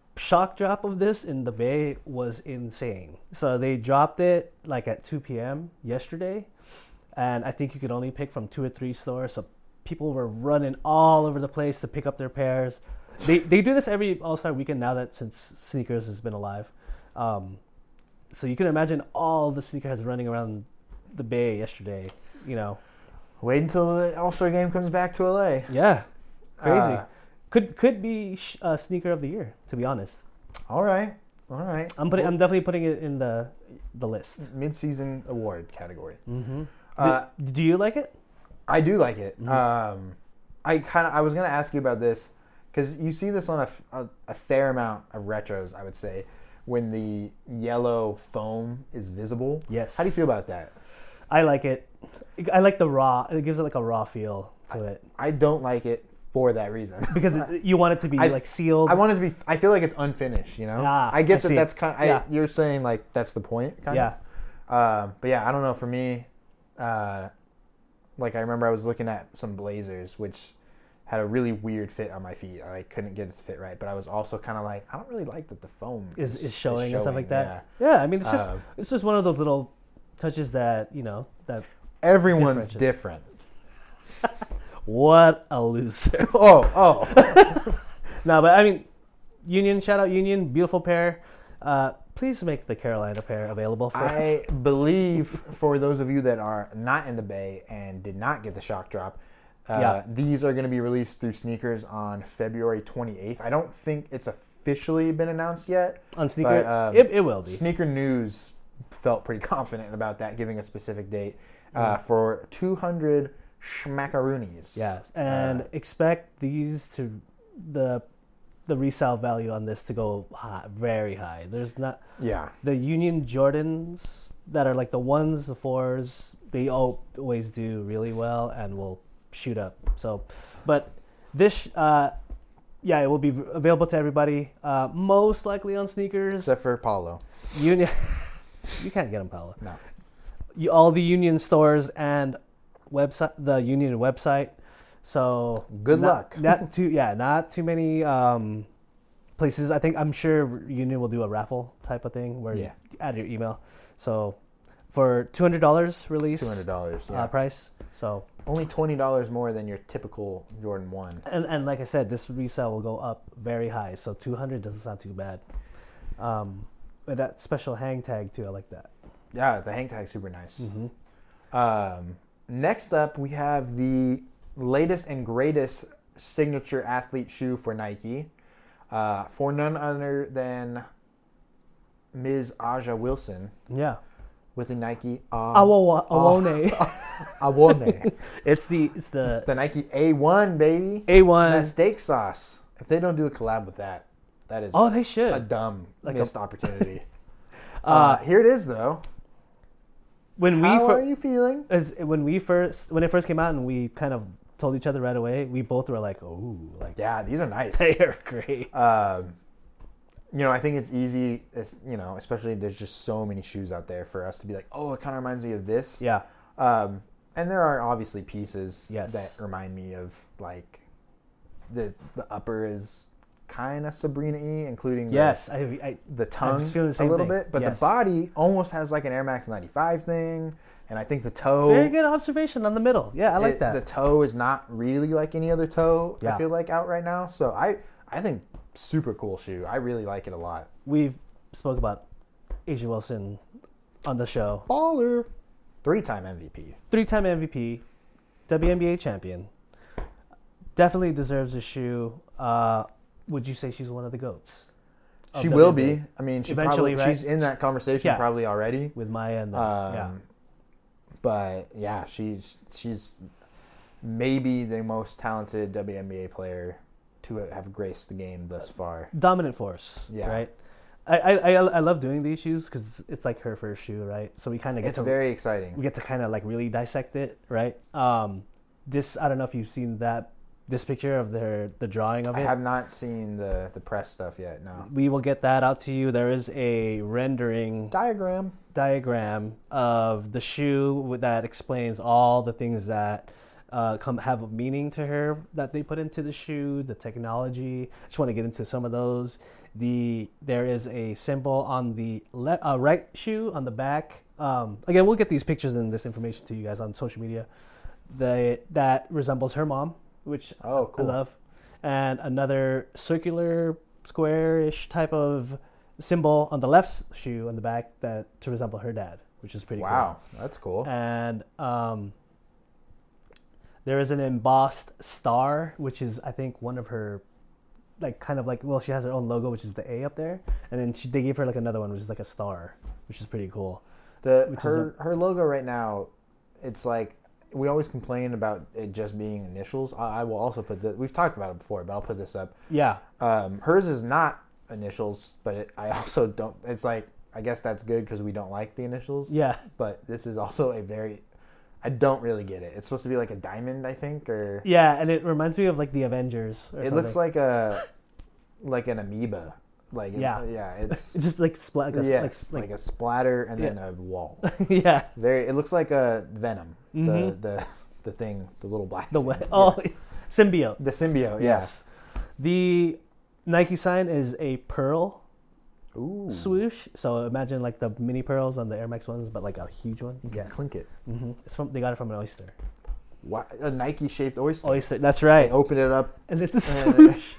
shock drop of this in the Bay was insane. So they dropped it like at two p.m. yesterday, and I think you could only pick from two or three stores. So people were running all over the place to pick up their pairs. They they do this every All-Star weekend now that since sneakers has been alive. Um, so you can imagine all the sneakerheads running around the Bay yesterday. You know, Wait until the All-Star game comes back to L A. yeah, crazy. Uh, could could be sh- uh, sneaker of the year, to be honest. all right, all right. I'm putting. I'm definitely putting it in the the list. Mid-season award category. Mm-hmm. Uh, do, do you like it? I do like it. Mhm. Um, I kind of I was gonna ask you about this because you see this on a, f- a, a fair amount of retros. I would say when the yellow foam is visible. Yes. How do you feel about that? I like it. I like the raw. It gives it like a raw feel to it I don't like it for that reason. because it, you want it to be I- like sealed. I want it to be. I feel like it's unfinished. You know. Ah, I get I that. see. That's kind. I, Yeah. You're saying like that's the point. Kind yeah. Of? Um, but yeah, I don't know. For me, uh, like I remember I was looking at some Blazers, which had a really weird fit on my feet. I couldn't get it to fit right, but I was also kind of like, I don't really like that the foam Is is showing and stuff like yeah. that. Yeah. I mean, it's just Um, it's just one of those little touches that you know that. Everyone's Differentiate. different. What a loser. Oh, oh. No, but I mean, Union. Shout out Union. Beautiful pair. Uh, please make the Carolina pair available for us. I believe for those of you that are not in the Bay and did not get the shock drop, uh, Yeah. these are going to be released through Sneakers on February twenty-eighth. I don't think it's officially been announced yet. On sneaker, But, um, it, it will be. Sneaker News felt pretty confident about that, giving a specific date uh, Mm. for two hundred schmackaroonies. Yeah, and Uh, expect these to the the resale value on this to go high, very high. There's not yeah. the Union Jordans that are like the ones, the fours. They al- always do really well and will shoot up. So, but this, uh, yeah, it will be v- available to everybody. Uh, most likely on sneakers. Except for Paulo. Union, you can't get them, Paolo. No. You, all the Union stores and website, the Union website. So Good not- luck. Not too, yeah, not too many um, places. I think I'm sure Union will do a raffle type of thing where Yeah. you add your email. So for two hundred dollars release two hundred dollars. Yeah. uh, price. So Only twenty dollars more than your typical Jordan one. and and like I said, this resale will go up very high. So two hundred doesn't sound too bad. Um, with that special hang tag too, I like that. Yeah, the hang tag's super nice. Mm-hmm. Um, next up, we have the latest and greatest signature athlete shoe for Nike, uh, for none other than Miz Aja Wilson Yeah. with the Nike uh, Awa- Awone. Awone. It's the it's the The Nike A one, baby. A one. That steak sauce. If they don't do a collab with that, that is Oh, they should. a dumb Like a- missed opportunity. Uh, uh, here it is, though. when we How fir- are you feeling? as when we first when it first came out and we kind of told each other right away, we both were like, "Oh, like Yeah, these are nice. they are great." Um, you know, I think it's easy, it's, you know, especially there's just so many shoes out there for us to be like, oh, it kind of reminds me of this. Yeah. Um, and there are obviously pieces Yes. that remind me of, like, the the upper is kind of Sabrina-y, including the, Yes, I, I the tongue feeling the a same little thing. bit. But Yes. the body almost has, like, an Air Max ninety-five thing. And I think the toe... very good observation on the middle. Yeah, I like it- that. The toe is not really like any other toe, Yeah. I feel like, out right now. So I, I think super cool shoe. I really like it a lot. We've spoke about Asia Wilson on the show. Baller. Three-time M V P. Three-time M V P, W N B A champion. Definitely deserves a shoe. Uh, would you say she's one of the GOATs? of She will W N B A? be. I mean, she Eventually, probably right? she's in that conversation Yeah. probably already. With Maya and the, Um, yeah. But yeah, she's she's maybe the most talented W N B A player to have graced the game thus far. Dominant force, Yeah. right? I, I, I, I love doing these shoes because it's like her first shoe, right? So we kind of get It's to very we exciting. get to kind of like really dissect it, right? Um, this I don't know if you've seen that this picture of their the drawing of I it. have not seen the the press stuff yet. No We will get that out to you. There is a rendering diagram. diagram of the shoe with- that explains all the things that uh, come have a meaning to her that they put into the shoe, the technology. I just want to get into some of those. The there is a symbol on the le- uh, right shoe on the back. Um, again, we'll get these pictures and this information to you guys on social media. The that resembles her mom, which Oh, cool. I love, and another circular, square-ish type of symbol on the left shoe on the back that to resemble her dad, which is pretty Wow, that's cool. cool. And um, there is an embossed star, which is I think one of her, like kind of like well, she has her own logo, which is the A up there, and then she, they gave her like another one, which is like a star, which is pretty cool. The Which is her her logo right now, it's like we always complain about it just being initials. I, I will also put the we've talked about it before, but I'll put this up. Yeah, Um, hers is not initials, but it, I also don't. It's like I guess that's good because we don't like the initials. yeah, But this is also a very, I don't really get it. It's supposed to be like a diamond, I think, or yeah, and it reminds me of like the Avengers. Or it looks like a like an amoeba. Like it- Yeah. yeah, it's It's just like splat, like, yeah, like, like, like a splatter and Yeah. then a wall. yeah, Very. It looks like a Venom. The Mhm. the the thing, the little black. the thing. way. Yeah. Oh, symbiote. The symbiote. Yes. The Nike sign is a pearl Yeah. Ooh. swoosh. So imagine like the mini pearls on the Air Max ones, but like a huge one. You can Yes. clink it. hmm It's from they got it from an oyster. What, a Nike shaped oyster. Oyster. That's They right. open it up. And it's a and- swoosh.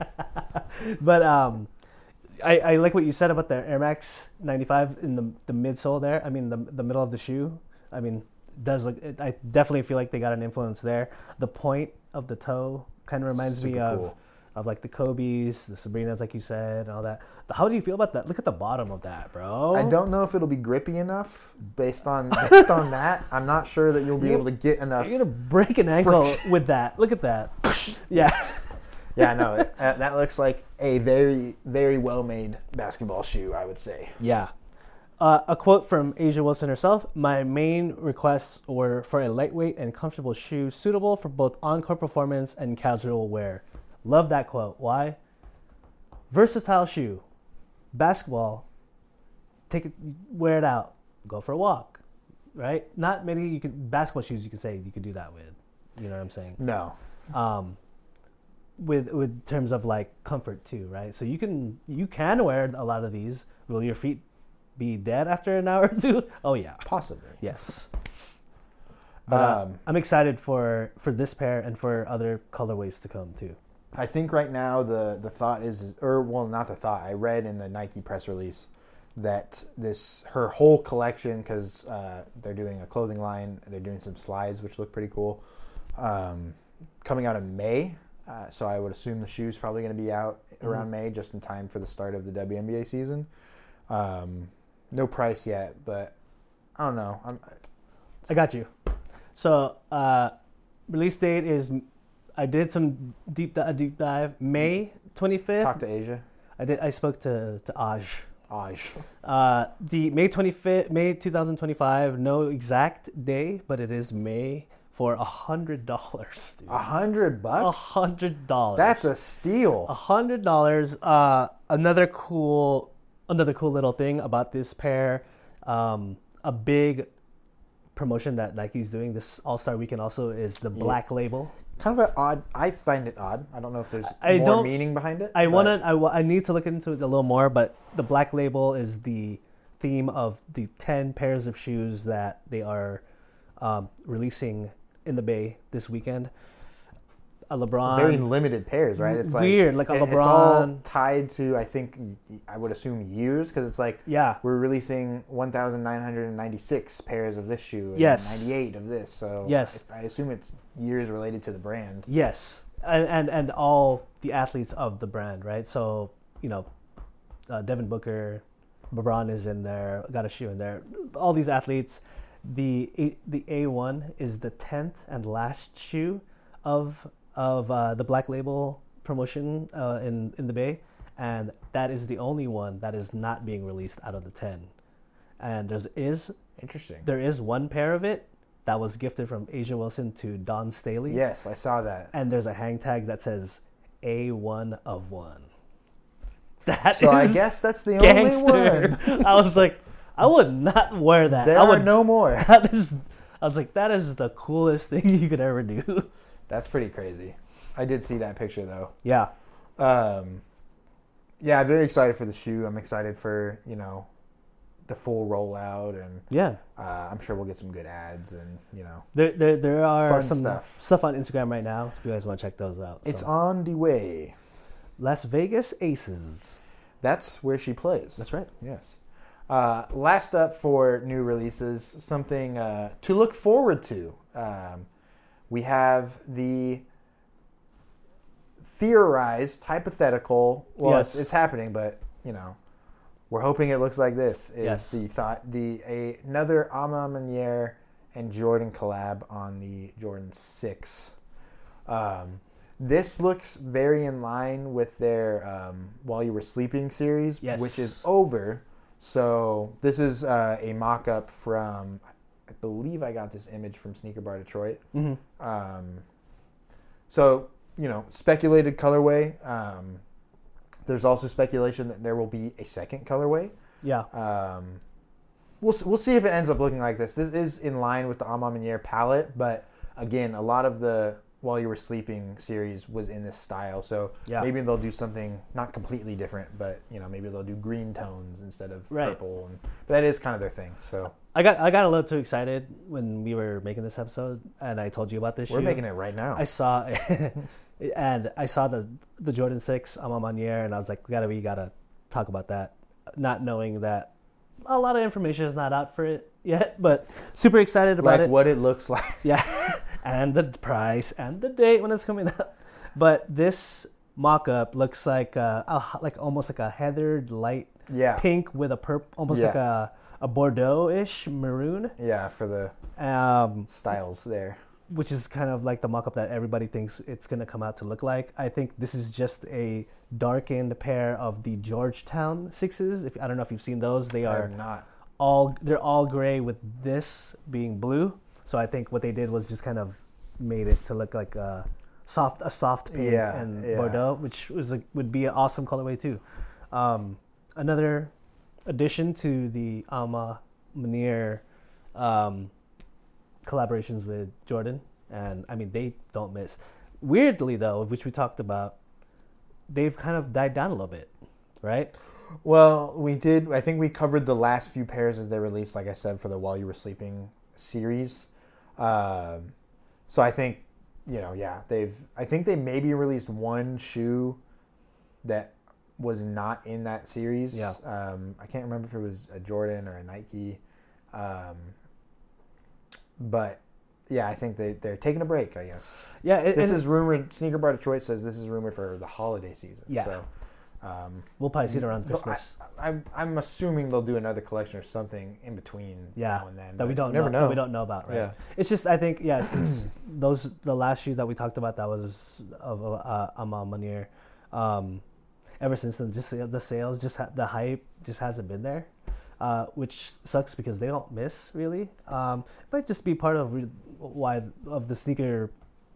But um, I, I like what you said about the Air Max ninety-five in the the midsole there. I mean the the middle of the shoe. I mean does look. It, I definitely feel like they got an influence there. The point of the toe kind of reminds me Super of cool. of like the Kobe's, the Sabrinas, like you said, and all that. How do you feel about that? Look at the bottom of that, bro. I don't know if it'll be grippy enough based on based on that. I'm not sure that you'll be You- able to get enough. You're gonna break an ankle with that. Look at that. Yeah. Yeah, no, it, uh, that looks like a very very well made basketball shoe, I would say. Yeah. Uh, a quote from Asia Wilson herself: "My main requests were for a lightweight and comfortable shoe suitable for both on-court performance and casual wear." Love that quote. Why? Versatile shoe, basketball. Take it, wear it out, go for a walk, right? Not many you can basketball shoes you can say you could do that with. You know what I'm saying? No, Um, with with terms of like comfort too, right? So you can you can wear a lot of these. Will your feet be dead after an hour or two? Oh yeah, possibly. yes. But uh, Um, I'm excited for for this pair and for other colorways to come too. I think right now the the thought is, or well, not the thought. I read in the Nike press release that this her whole collection, because uh, they're doing a clothing line, they're doing some slides which look pretty cool, um, coming out in May. Uh, so I would assume the shoe's probably going to be out around May, just in time for the start of the W N B A season. Um, no price yet, but I don't know. I'm, I got you. So uh, release date is. I did some deep di- deep dive. May twenty-fifth. talk to Asia. I did. I spoke to to Aj. Aj. Uh, the May twenty-fifth, May twenty twenty-five. No exact day, but it is May for a hundred dollars. A hundred A bucks? hundred dollars. That's a steal. A hundred dollars. Uh, another cool, another cool little thing about this pair. Um, a big promotion that Nike's doing this All Star Weekend also is the Black Label. Kind of an odd. I find it odd. I don't know if there's I more don't- meaning behind it. I but want to. I, wa- I need to look into it a little more. But the Black Label is the theme of the ten pairs of shoes that they are um, releasing in the Bay this weekend. A LeBron. very limited pairs, right? It's like Weird, like a it- It's all LeBron. tied to, I think, y- I would assume years, because it's like Yeah. we're releasing one thousand nine hundred ninety-six pairs of this shoe, and Yes. ninety-eight of this. So Yes. I, I assume it's years related to the brand. Yes, and, and and all the athletes of the brand, right? So you know, uh, Devin Booker, LeBron is in there, got a shoe in there. All these athletes, the A- the A one is the tenth and last shoe of of uh, the Black Label promotion uh, in in the Bay, and that is the only one that is not being released out of the ten. And there is Interesting. there is one pair of it that was gifted from Asia Wilson to Don Staley. Yes, I saw that. And there's a hang tag that says A one of one. That So I is guess that's the gangster. only one. I was like, I would not wear that. There I are would, no more. That is, I was like, that is the coolest thing you could ever do. That's pretty crazy. I did see that picture though. Yeah. Um, yeah, very excited for the shoe. I'm excited for, you know, the full rollout, and Yeah. uh, I'm sure we'll get some good ads, and you know, There there, there are Fun some stuff. stuff. on Instagram right now if you guys want to check those out. it's So. on the way. Las Vegas Aces. That's where she plays. That's right. Yes. Uh, last up for new releases, something uh, to look forward to. Um, we have the theorized, hypothetical. Well, Yes. it's, it's happening, but you know, we're hoping it looks like this. Is Yes. the thought the a, another Ama Manier and Jordan collab on the Jordan six. Um, this looks very in line with their um, While You Were Sleeping series, Yes. which is over. So this is uh, a mock-up from, I believe I got this image from Sneaker Bar Detroit. Mm-hmm. Um, so, you know, speculated colorway. Um, there's also speculation that there will be a second colorway. Yeah. Um, we'll we'll see if it ends up looking like this. This is in line with the Ama Manier palette, but again, a lot of the While You Were Sleeping series was in this style. So Yeah. maybe they'll do something not completely different, but you know, maybe they'll do green tones instead of Right. purple. And, but that is kind of their thing. So I got I got a little too excited when we were making this episode, and I told you about this we're shoe. making it right now. I saw, and I saw the the Jordan six Ama Manier, and I was like, we gotta we gotta talk about that, not knowing that a lot of information is not out for it yet, but super excited about like it. what it looks like. Yeah, and the price and the date when it's coming out. But this mock-up looks like uh, a, like almost like a heathered light Yeah. pink with a purple, almost Yeah. like a a Bordeaux-ish maroon. Yeah, for the Um, styles there. which is kind of like the mock-up that everybody thinks it's going to come out to look like. I think this is just a darkened pair of the Georgetown sixes. If I don't know if you've seen those, they I are have not. all they're all gray with this being blue. So I think what they did was just kind of made it to look like a soft a soft pink Yeah, and yeah. Bordeaux, which was like, would be an awesome colorway too. Um, another addition to the Ama Manier um, collaborations with Jordan, and I mean they don't miss. Weirdly though, which we talked about, they've kind of died down a little bit, right? Well, we did. I think we covered the last few pairs as they released, like I said, for the While You Were Sleeping series. Um, so I think, you know, yeah, they've. I think they maybe released one shoe that was not in that series. Yeah. Um, I can't remember if it was a Jordan or a Nike. Um, but yeah, I think they they're taking a break, I guess. Yeah, it, This and is rumored. Sneaker Bar Detroit says this is rumored for the holiday season. Yeah. So, um, we'll probably see it around Though Christmas. I, I'm I'm assuming they'll do another collection or something in between Yeah, now and then. that we but don't you never know, know. that we don't know about, right? Yeah. It's just I think yeah, since those the last shoe that we talked about that was of uh, Ama Manier, um, ever since then, just the sales, just ha- the hype just hasn't been there, uh, which sucks because they don't miss really. Um, it might just be part of re- why of the sneaker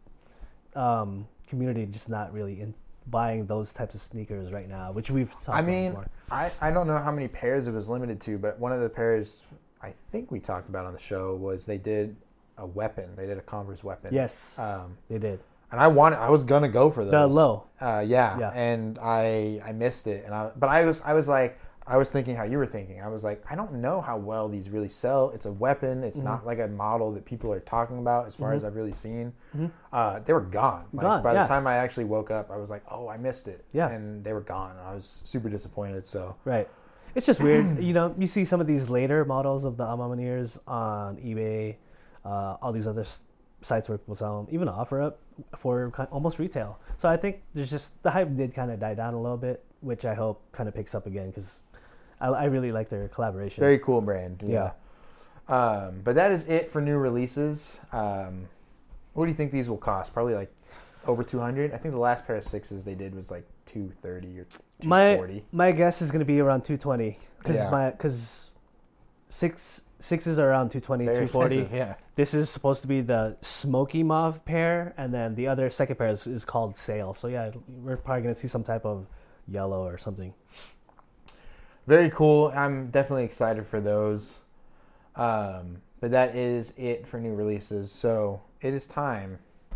um, community just not really in buying those types of sneakers right now, which we've talked I mean, about before. I, I don't know how many pairs it was limited to, but one of the pairs I think we talked about on the show was they did a weapon. They did a Converse weapon. Yes, Um, they did. and I wanted, I was gonna go for those. The low. Uh, yeah. Yeah. And I I missed it, and I but I was I was like I was thinking how you were thinking. I was like, I don't know how well these really sell. It's a weapon. It's Mm-hmm. not like a model that people are talking about as far Mhm. as I've really seen. Mhm. Uh, they were gone. Like, Gone, by yeah. the time I actually woke up, I was like, oh, I missed it. Yeah. And they were gone. I was super disappointed. So Right. It's just weird. You know, you see some of these later models of the Ama Maniers on eBay, uh, all these other s- sites where people sell them, even OfferUp for ki- almost retail. So I think there's just, the hype did kind of die down a little bit, which I hope kind of picks up again because I, I really like their collaborations. very cool brand. Yeah. Um, but that is it for new releases. Um, what do you think these will cost? Probably like over two hundred. I think the last pair of sixes they did was like two thirty or two forty. My my guess is going to be around two twenty because Yeah. my because six sixes are around two twenty, Very two forty. expensive, yeah. This is supposed to be the smoky mauve pair, and then the other second pair is, is called sail. So yeah, we're probably gonna see some type of yellow or something. Very cool. I'm definitely excited for those. Um, But that is it for new releases. So it is time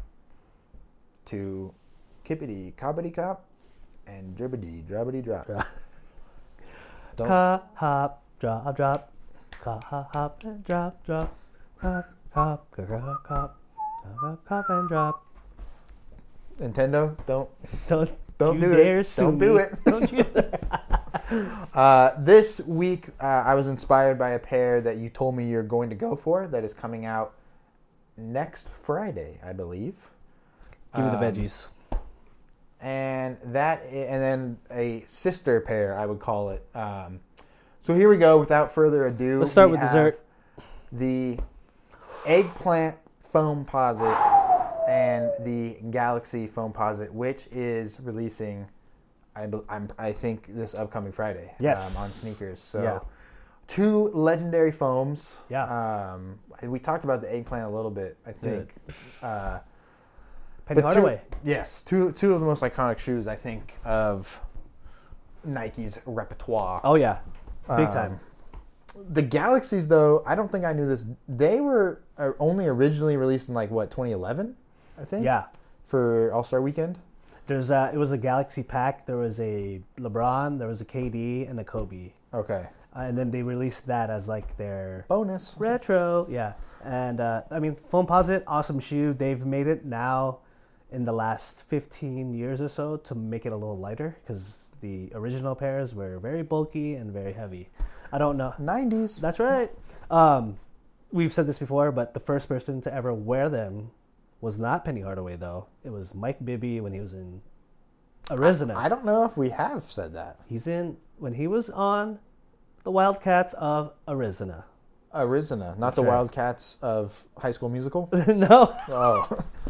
to kippity coppity cop and dribbity drobbity drop. Don't Ka hop drop drop. Ka hop hop and drop drop. Hop hop ka hop hop. Hop hop and drop. Nintendo, don't Don't don't you do dare it. sue Don't do me. it. Don't you? Uh, this week, uh, I was inspired by a pair that you told me you're going to go for. That is coming out next Friday, I believe. Give me the Um, veggies. and that, and then a sister pair, I would call it. Um, so here we go. Without further ado, Let's start we with have dessert. The eggplant foam posit and the Galaxy foam posit, which is releasing. I, bel- I'm, I think this upcoming Friday. Yes. Um, on sneakers. So Yeah. two legendary foams. Yeah. Um, we talked about the eggplant a little bit. I think. Uh, Penny but two- Hardaway. Yes, two two of the most iconic shoes I think of Nike's repertoire. Oh yeah, big Um, time. The Galaxies, though, I don't think I knew this. They were uh, only originally released in like what twenty eleven, I think. Yeah. For All Star Weekend. There's a, it was a Galaxy pack. There was a LeBron, there was a K D, and a Kobe. Okay. Uh, and then they released that as like their Bonus. retro. Yeah. And uh, I mean, Foamposite, awesome shoe. They've made it now in the last fifteen years or so to make it a little lighter because the original pairs were very bulky and very heavy. I don't know. nineties. That's right. Um, we've said this before, but the first person to ever wear them was not Penny Hardaway, though. It was Mike Bibby when he was in Arizona. I don't know if we have said that. He's in when he was on the Wildcats of Arizona. Arizona, not That's the right. Wildcats of High School Musical. No, Oh,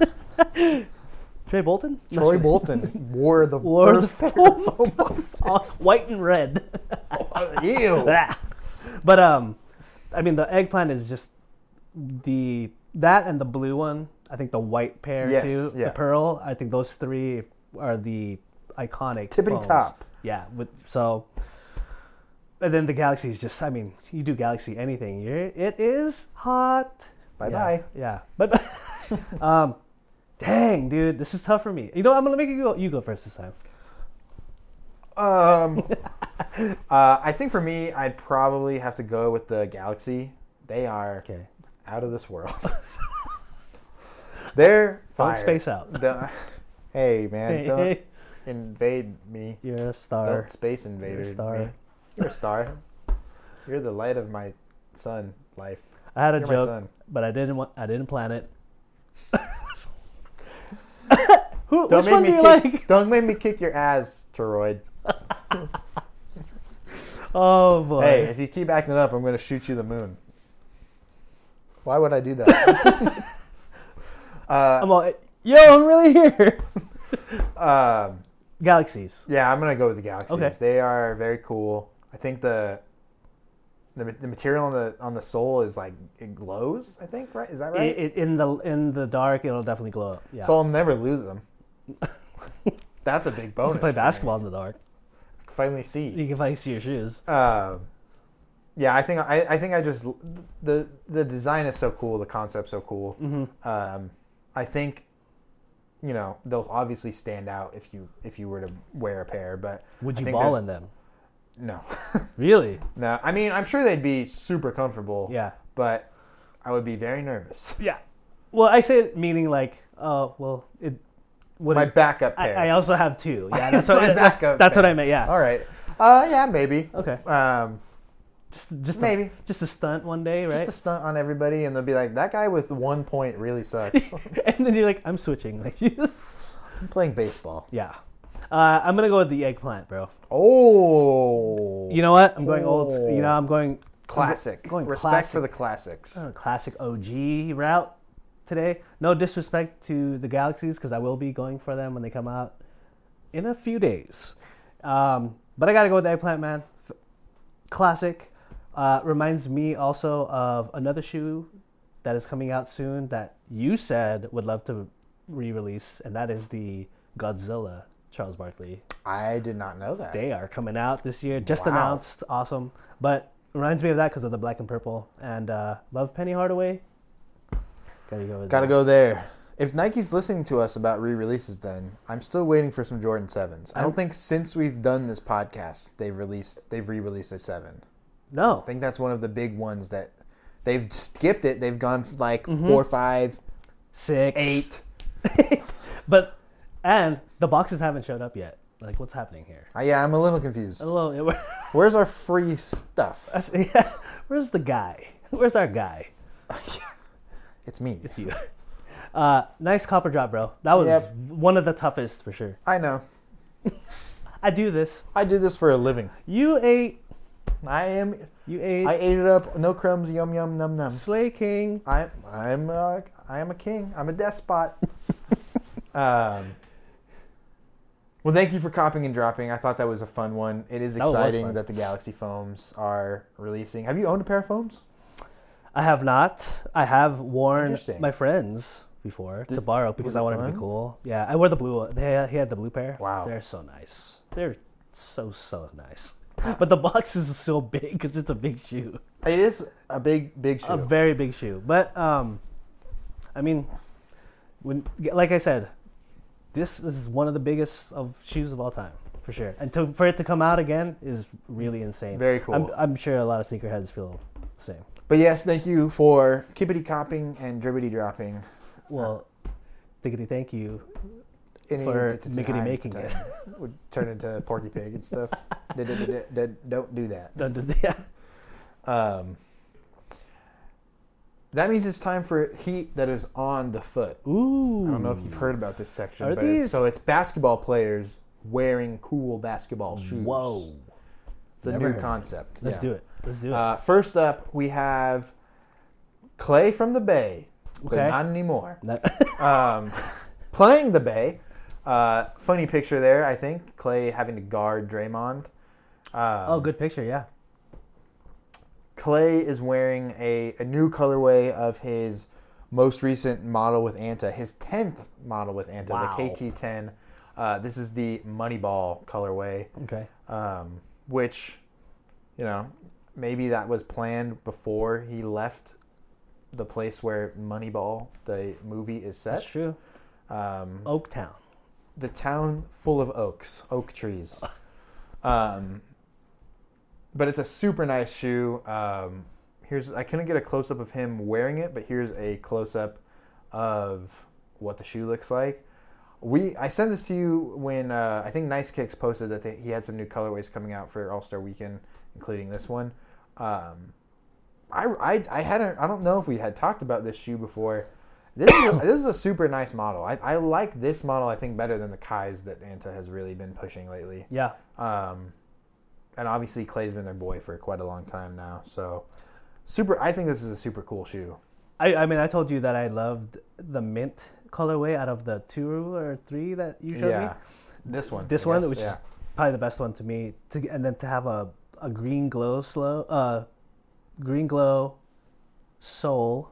Trey Bolton. Not Troy sure. Bolton wore the Wore the first pair foam of foam posit. Awesome. White and red. Ew. Ah. But um, I mean the eggplant is just the that and the blue one. I think the white pair Yes, too. yeah. The pearl. I think those three are the iconic. Tippity foams. top. Yeah. With so. And then the Galaxy is just. I mean, you do Galaxy anything. You're, it is hot. Bye yeah, bye. Yeah. But um, dang, dude, this is tough for me. You know, I'm gonna make you go. You go first this time. Um, uh, I think for me, I'd probably have to go with the Galaxy. They are Okay. out of this world. They're Don't fire. space out. The- hey man, Hey, don't hey, invade me. you're a star. Don't space invader star. me. You're a star. You're the light of my sun life. I had a You're my joke, son. but I didn't want. I didn't plan it. Who, Don't which make one me do you kick. like? Don't make me kick your ass, Toroid. Oh boy. Hey, if you keep acting up, I'm going to shoot you the moon. Why would I do that? uh, I'm all, yo, I'm really here. um, Galaxies. yeah, I'm going to go with the Galaxies. Okay. They are very cool. I think the the, the material on the on the sole is like it glows. I think right. Is that right? I- I- in the in the dark, it'll definitely glow up. Yeah. So I'll never lose them. That's a big you bonus. can play for me. basketball in the dark. Finally see. You can finally see your shoes. Um, yeah, I think I, I think I just the the design is so cool, the concept's so cool. Mm-hmm. Um, I think you know they'll obviously stand out if you if you were to wear a pair, but Would I you think ball there's- in them? no, Really? no. I mean, I'm sure they'd be super comfortable. Yeah. but I would be very nervous. Yeah. Well, I say it meaning like, oh, well, it. Would My it, backup I, pair. I also have two. Yeah, that's what My that's, backup that's what pair. I meant. Yeah. All right. Uh, yeah, maybe. Okay. Um, Just just maybe. a, just a stunt one day, just right? a stunt on everybody, and they'll be like, "That guy with one point really sucks." And then you're like, I'm switching. Like, you just, I'm playing baseball. yeah. Uh, I'm gonna go with the eggplant, bro. Oh, You know what? I'm going old. Oh. You know, I'm going classic. I'm going Respect classic. for the classics. uh, classic O G route today. No disrespect to the Galaxies because I will be going for them when they come out in a few days. Um, but I gotta go with the eggplant, man. F- classic. Uh, reminds me also of another shoe that is coming out soon that you said would love to re-release, and that is the Godzilla Charles Barkley. I did not know that. They are coming out this year, just Wow. announced. Awesome. But Reminds me of that because of the black and purple. And uh, love Penny Hardaway. Gotta go with Gotta that. go there. If Nike's listening to us about re-releases, then I'm still waiting for some Jordan sevens. I don't I'm- think since we've done this podcast they've released they've re-released a seven. No. I think that's one of the big ones that they've skipped it. They've gone like Mm-hmm. four, five, Six. eight. But, and the boxes haven't showed up yet. Like, what's happening here? Uh, yeah, I'm a little confused. Hello. Where's our free stuff? Yeah. Where's the guy? Where's our guy? It's me. It's you. Uh, nice copper drop, bro. That was Yep. one of the toughest for sure. I know. I do this. I do this for a living. You ate. I am. You ate. I ate it up. No crumbs. Yum yum num num. Slay King. I I'm uh, I am a king. I'm a despot. um. Well, thank you for copying and dropping. I thought that was a fun one. It is That was exciting fun. that the Galaxy foams are releasing. Have you owned a pair of foams? I have not. I have worn Interesting. my friends before to Did- borrow because was I it wanted to fun? be cool. Yeah, I wore the blue one. They, he had the blue pair. Wow. They're so nice. They're so, so nice. But the box is so big because it's a big shoe. It is a big big shoe. A very big shoe. But, um, I mean, when like I said, this is one of the biggest of shoes of all time, for sure. And to, for it to come out again is really insane. Very cool. I'm, I'm sure a lot of sneakerheads feel the same. But yes, thank you for kippity copping and dribbity dropping. Well, thickety thank you. Any For t- t- mickety time making to- it. would turn into Porky Pig and stuff. D- d- d- d- Don't do that. Don't do that. Um, that means it's time for heat that is on the foot. Ooh. I don't know if you've heard about this section, Are but it's, these- so it's basketball players wearing cool basketball shoes. Whoa. It's a Never new heard of concept. Let's Yeah. do it. Let's do it. Uh, first up, we have Clay from the Bay, but Okay. not anymore. That- Um, playing the Bay. Uh, funny picture there, I think. Clay having to guard Draymond. Um, oh, good picture. Yeah. Clay is wearing a, a new colorway of his most recent model with Anta, his tenth model with Anta, Wow. the K T ten. Uh, this is the Moneyball colorway, Okay. um, which, you know, maybe that was planned before he left the place where Moneyball, the movie, is set. That's true. Um, Oaktown. the town full of oaks, oak trees. Um, but it's a super nice shoe. Um, here's I couldn't get a close up of him wearing it, but here's a close up of what the shoe looks like. We I sent this to you when uh, I think Nice Kicks posted that they, he had some new colorways coming out for All Star Weekend, including this one. Um, I, I I hadn't I don't know if we had talked about this shoe before. This is a, this is a super nice model. I, I like this model, I think, better than the Kais that Anta has really been pushing lately. Yeah. Um, and obviously Clay's been their boy for quite a long time now. So super. I think this is a super cool shoe. I, I mean, I told you that I loved the mint colorway out of the two or three that you showed Yeah, me. this one. This I one, guess, which yeah. is probably the best one to me, to and then to have a, a green glow slow, uh, green glow sole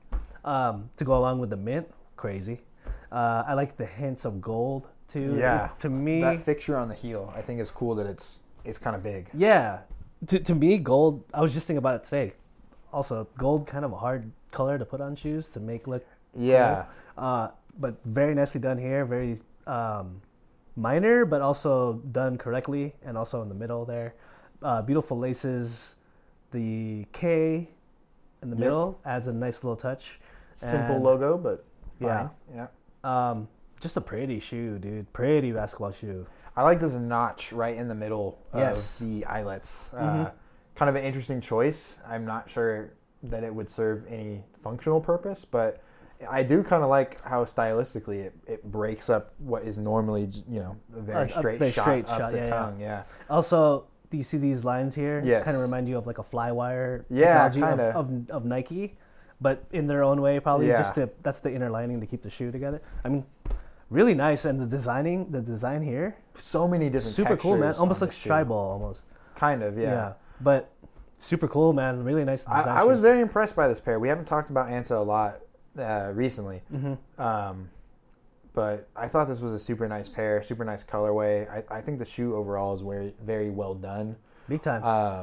um, to go along with the mint. Crazy. Uh, I like the hints of gold too. Yeah, It- to me, that fixture on the heel, I think is cool that it's it's kind of big. yeah. To to me, gold. I was just thinking about it today. Also, gold kind of a hard color to put on shoes to make look. Yeah, cool. Uh, but very nicely done here. Very um, minor, but also done correctly, and also in the middle there. Uh, beautiful laces. The K in the Yep. middle adds a nice little touch. simple And, logo, but fine. Yeah. Yeah, Um, just a pretty shoe, dude. Pretty basketball shoe. I like this notch right in the middle of Yes. the eyelets. Uh, Mhm. kind of an interesting choice. I'm not sure that it would serve any functional purpose, but I do kind of like how stylistically it, it breaks up what is normally, you know, a very A- a straight very shot straight up shot, the yeah, yeah. tongue. Yeah. Also, do you see these lines here? Yes. Kind of remind you of like a Flywire Yeah, technology of, kinda. of, of Nike, but in their own way, probably Yeah. just to that's the inner lining to keep the shoe together. I mean, really nice, and the designing, the design here, So many different super cool, man. textures Almost on like the shoe. tribal, almost. Kind of, yeah. But super cool, man. Really nice design. I, I was very impressed by this pair. We haven't talked about Anta a lot uh, recently. hmm Um, but I thought this was a super nice pair, super nice colorway. I, I think the shoe overall is very, very well done. big time. Um,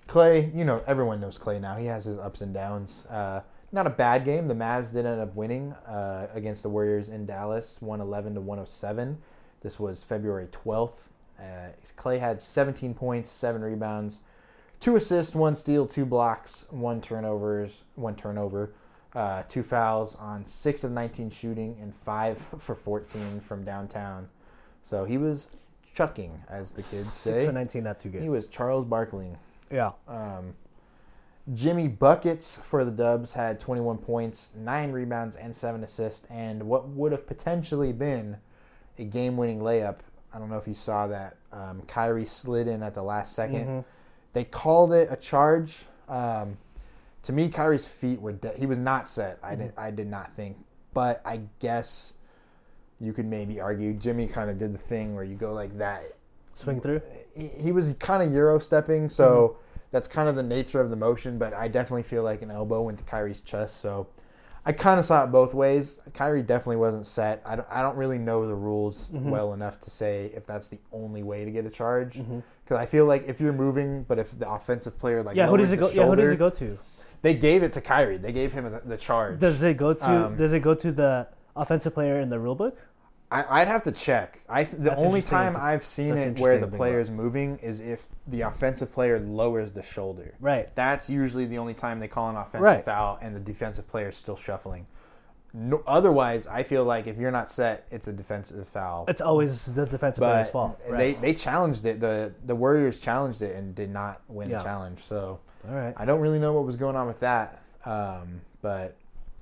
Clay, you know, everyone knows Clay now. He has his ups and downs. Uh, not a bad game. The Mavs did end up winning uh, against the Warriors in Dallas, one eleven to one oh seven. This was February twelfth. Uh, Clay had seventeen points, seven rebounds, two assists, one steal, two blocks, one turnovers, one turnover, uh, two fouls on six of nineteen shooting and five for fourteen from downtown. So he was chucking, as the kids say. Six for nineteen, not too good. He was Charles Barkley. Yeah. Um, Jimmy Buckets for the Dubs had twenty-one points, nine rebounds, and seven assists, and what would have potentially been a game-winning layup. I don't know if you saw that. Um, Kyrie slid in at the last second. Mm-hmm. They called it a charge. Um, to me, Kyrie's feet were de- he was not set. I did I did not think, but I guess you could maybe argue Jimmy kind of did the thing where you go like that. Swing through? He, he was kind of Euro stepping, so mm-hmm. that's kind of the nature of the motion, but I definitely feel like an elbow went to Kyrie's chest, so I kind of saw it both ways. Kyrie definitely wasn't set. I don't, I don't really know the rules mm-hmm. well enough to say if that's the only way to get a charge, because mm-hmm. I feel like if you're moving, but if the offensive player like yeah, who does it go? shoulder, yeah, who does it go to? They gave it to Kyrie. They gave him the, the charge. Does it go to? Um, does it go to the offensive player in the rule book? I, I'd have to check. I th- the That's only time I've seen That's it where the interesting player's moving is if the offensive player lowers the shoulder. Right. That's usually the only time they call an offensive Right. foul and the defensive player is still shuffling. No, otherwise, I feel like if you're not set, it's a defensive foul. It's always the defensive but player's fault. Right. They they challenged it. The the Warriors challenged it and did not win Yeah. the challenge. So All right. I don't really know what was going on with that. Um, but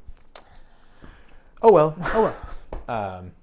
oh well. Oh well. Um,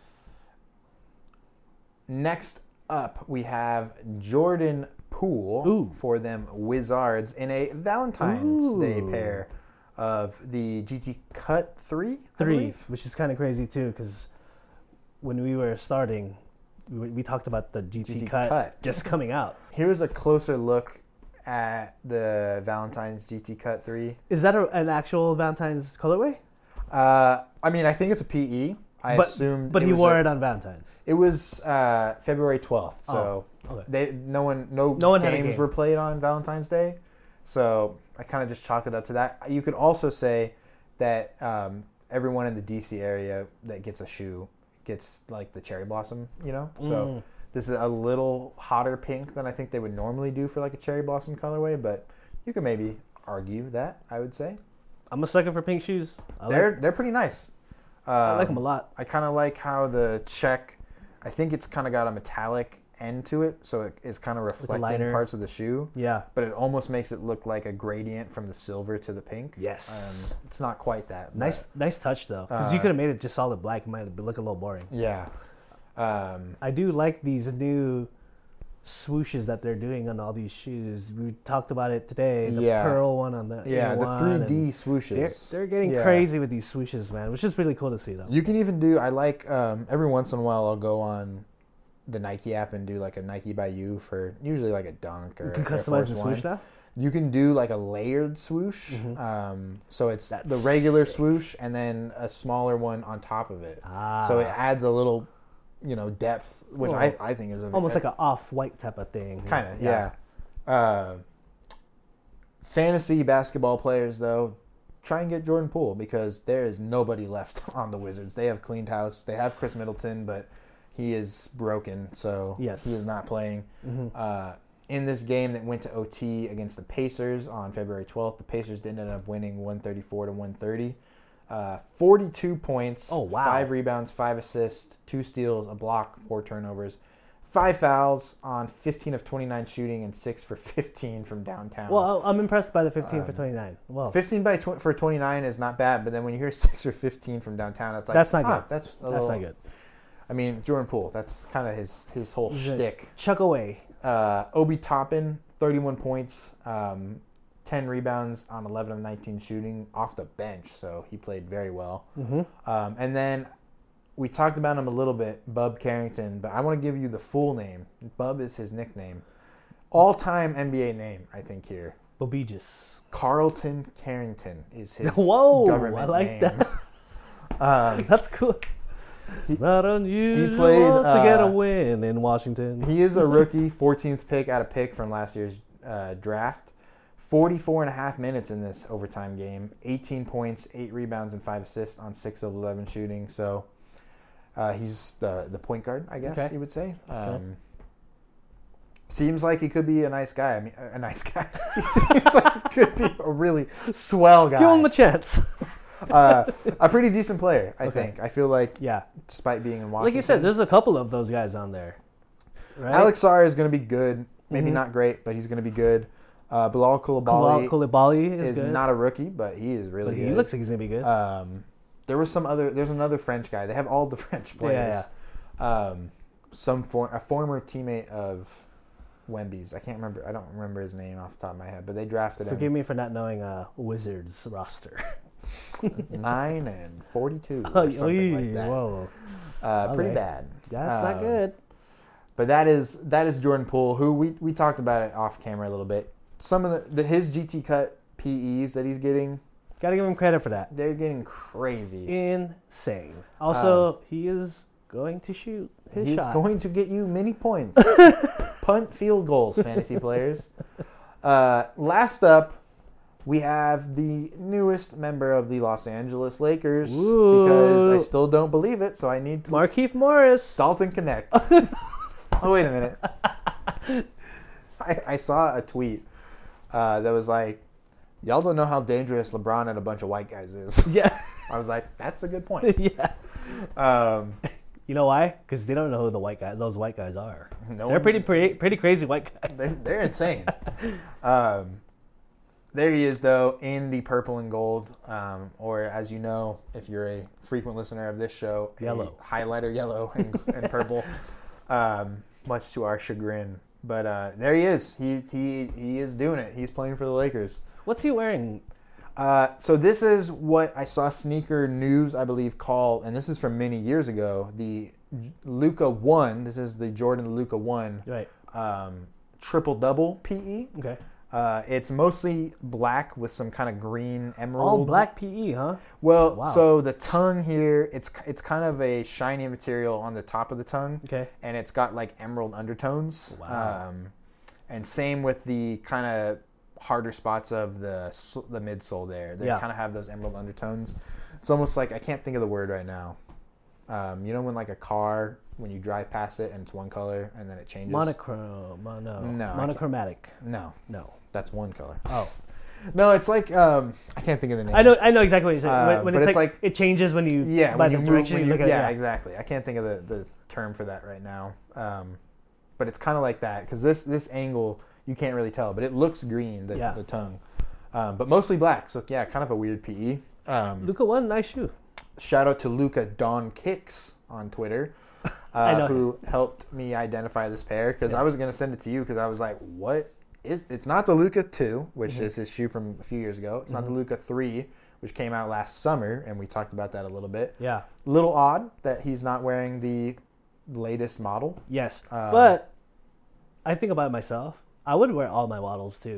next up, we have Jordan Poole Ooh. for them Wizards in a Valentine's Ooh. Day pair of the G T Cut three. I Three, believe. which is kind of crazy too, because when we were starting, we, we talked about the G T, G T cut, Cut. just coming out. Here's a closer look at the Valentine's G T Cut three. Is that a, an actual Valentine's colorway? Uh, I mean, I think it's a P E. I but, assumed, but it he was wore a, it on Valentine's. It was uh, February twelfth, so Oh, okay. they no one no, No one had a games game. were played on Valentine's Day, so I kind of just chalk it up to that. You could also say that um, everyone in the D C area that gets a shoe gets like the cherry blossom, you know. So Mm. this is a little hotter pink than I think they would normally do for like a cherry blossom colorway, but you could maybe argue that. I would say I'm a sucker for pink shoes. I they're like, they're pretty nice. Um, I like them a lot. I kind of like how the check, I think it's kind of got a metallic end to it, so it, it's kind of reflecting lighter- parts of the shoe, Yeah. but it almost makes it look like a gradient from the silver to the pink. Yes. Um, it's not quite that. Nice, but, nice touch though. Because you uh, could have made it just solid black. It might have look a little boring. Yeah. Um, I do like these new swooshes that they're doing on all these shoes. We talked about it today. The Yeah. pearl one on the yeah, A the one, three D and swooshes. They're, they're getting Yeah. crazy with these swooshes, man, which is really cool to see though. You can even do, I like, um, every once in a while I'll go on the Nike app and do like a Nike by you for usually like a dunk or You can Air customize Force the One. swoosh now. You can do like a layered swoosh. Mhm. Um, so it's That's the regular sick. swoosh and then a smaller one on top of it. Ah, So it adds a little, you know, depth, which Cool. I, I think is a, almost like an off-white type of thing. kind of yeah. Uh, fantasy basketball players though, try and get Jordan Poole because there is nobody left on the Wizards. They have cleaned house. They have Chris Middleton, but he is broken, so Yes. he is not playing. Mhm. Uh, in this game that went to O T against the Pacers on February twelfth, the Pacers did end up winning one thirty-four to one thirty. Uh, forty-two points, Oh, wow. five rebounds, five assists, two steals, a block, four turnovers, five fouls on fifteen of twenty-nine shooting and six for fifteen from downtown. Well, I'm impressed by the fifteen for Um, twenty-nine. Well, fifteen by tw- for twenty-nine is not bad, but then when you hear six or fifteen from downtown, it's like That's not ah, good. That's a that's little, not good. I mean, Jordan Poole, that's kind of his his whole He's a- shtick. Chuck away. Uh, Obi Toppin, thirty-one points, um, ten rebounds on eleven of nineteen shooting off the bench, so he played very well. Mm-hmm. Um, and then we talked about him a little bit, Bub Carrington, but I want to give you the full name. Bub is his nickname. All-time N B A name, I think, here. Bobegis. Carlton Carrington is his Whoa, government I like name. that. um, That's cool. He- Not unusual played, to get a uh, win in Washington. he is a rookie, fourteenth pick out of pick from last year's uh, draft. forty-four and a half minutes in this overtime game. eighteen points, eight rebounds, and five assists on six of eleven shooting. So uh, he's the the point guard, I guess Okay. you would say. Um, Okay. Seems like he could be a nice guy. I mean, a nice guy. He seems like he could be a really swell guy. Give him a chance. uh, a pretty decent player, I Okay. think. I feel like, Yeah. despite being in Washington. Like you said, there's a couple of those guys on there. Right? Alex Sarr is going to be good. Maybe Mhm. not great, but he's going to be good. Uh, Bilal Koulibaly, Koulibaly Koulibaly is, is good. not a rookie, but he is really Like, good. he looks like he's gonna be good. Um, there was some other. There's another French guy. They have all the French players. Yeah, Um, some for, a former teammate of Wemby's. I can't remember. I don't remember his name off the top of my head. But they drafted Forgive him me for not knowing uh, Wizards roster. nine and forty-two Oh, or something like that. Whoa, Uh, pretty Okay. bad. that's Um, not good. But that is that is Jordan Poole, who we, we talked about it off camera a little bit. Some of the, the his G T cut P Es that he's getting, Got to give him credit for that. they're getting crazy. Insane. Also, he is going to shoot his He's shot. going to get you many points. Punt field goals, fantasy players. Uh, last up, we have the newest member of the Los Angeles Lakers. Ooh. Because I still don't believe it, so I need to. Markieff Morris. Dalton Connect. Oh, wait a minute. I, I saw a tweet uh, that was like, y'all don't know how dangerous LeBron and a bunch of white guys is. Yeah. I was like, that's a good point. Yeah. Um, You know why? Because they don't know who the white guy, those white guys are. no They're one- pretty, pretty, pretty crazy white guys. They're, they're insane. um, there he is, though, in the purple and gold, um, or as you know, if you're a frequent listener of this show, Yellow. a highlighter yellow and, and purple, um, much to our chagrin. But uh, there he is. He he he is doing it. He's playing for the Lakers. What's he wearing? Uh, so this is what I saw Sneaker News, I believe, call, and this is from many years ago, the Luka One. This is the Jordan Luka One Right. um, triple double P E. Okay. Uh, it's mostly black with some kind of green emerald. All black P E, huh? Well, Wow. so the tongue here, it's it's kind of a shiny material on the top of the tongue, Okay. and it's got like emerald undertones. Wow. Um, and same with the kind of harder spots of the s- the midsole there. They Yeah. kind of have those emerald undertones. It's almost like, I can't think of the word right now. Um, you know when like a car, when you drive past it and it's one color and then it changes? Monochrome. Mono. No, I can't. Monochromatic. No, No. that's one color. Oh. No, it's like, um, I can't think of the name. I know. I know exactly what you're saying. Uh, when when but it's, it's like, like- it changes when you Yeah, by when the you move, direction when you you, look at. yeah, it. exactly. I can't think of the, the term for that right now. Um, but it's kind of like that because this this angle you can't really tell, but it looks green, the, Yeah. the tongue, um, but mostly black. So yeah, kind of a weird P E. Um, Luka one nice shoe. shout out to Luca Don Kicks on Twitter, uh, I know who helped me identify this pair because Yeah. I was gonna send it to you because I was like, what is? It's not the Luca two, which Mhm. is his shoe from a few years ago. It's not the Mhm. Luca three, which came out last summer, and we talked about that a little bit. Yeah. Little odd that he's not wearing the latest model. Yes. Um, but I think about it myself. I would wear all my models too.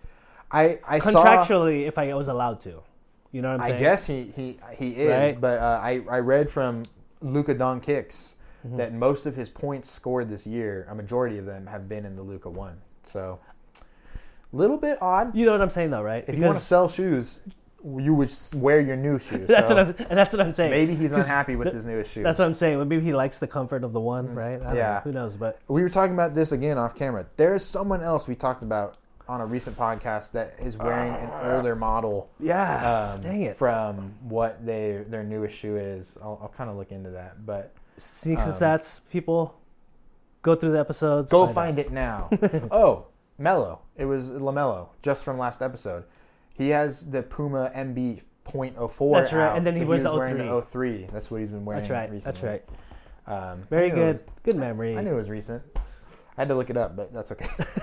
I I saw. Contractually, if I was allowed to. You know what I'm I saying? guess he he he is, Right. but uh, I I read from Luca Don Kicks Mhm. that most of his points scored this year, a majority of them have been in the Luca one. So, little bit odd. You know what I'm saying, though, right? If you want to sell shoes, you would s- wear your new shoes. that's so what I'm. And that's what I'm saying. maybe he's 'Cause unhappy with th- his newest shoe. That's what I'm saying. Maybe he likes the comfort of the one, Mhm. right? I don't Yeah. know. Who knows? But We were talking about this again off camera. There is someone else we talked about on a recent podcast that is wearing an older model. yeah, Um, dang it. From what they their newest shoe is. I'll, I'll kind of look into that, but Sneaks and um, stats, people. Go through the episodes. go find find it now. Oh, Mello. It was LaMelo just from last episode. He has the Puma M B point oh four. That's right, out, and then he but wears was the wearing oh three. the oh three. That's what he's been out. wearing. That's right. Recently. That's right. Um, Very I knew good. It Good was, memory. I knew it was recent. I had to look it up, but that's okay.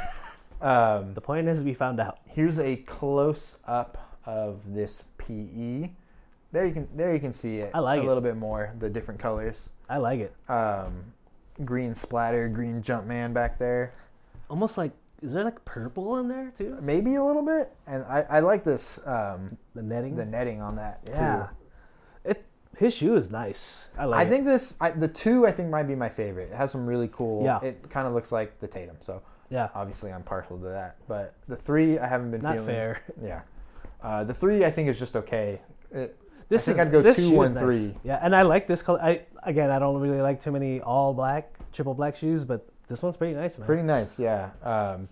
um, The point is, we found out. Here's a close up of this P E. There you can there you can see it. I like a it. little bit more, the different colors. I like it. Um, green splatter, green jump man back there. Almost like, is there like purple in there too? Maybe a little bit. And I, I like this um, The netting. the netting on that yeah. too. It. His shoe is nice. I like I it. think this I, the two I think might be my favorite. It has some really cool. Yeah. It kind of looks like the Tatum. So Yeah. Obviously, I'm partial to that. But the three, I haven't been Not feeling. fair. Yeah. Uh, the three, I think, is just okay. It, This I think is, I'd go this two, shoe one, is nice. three. Yeah, and I like this color. I again, I don't really like too many all black, triple black shoes, but this one's pretty nice, man. Pretty nice, yeah. Um,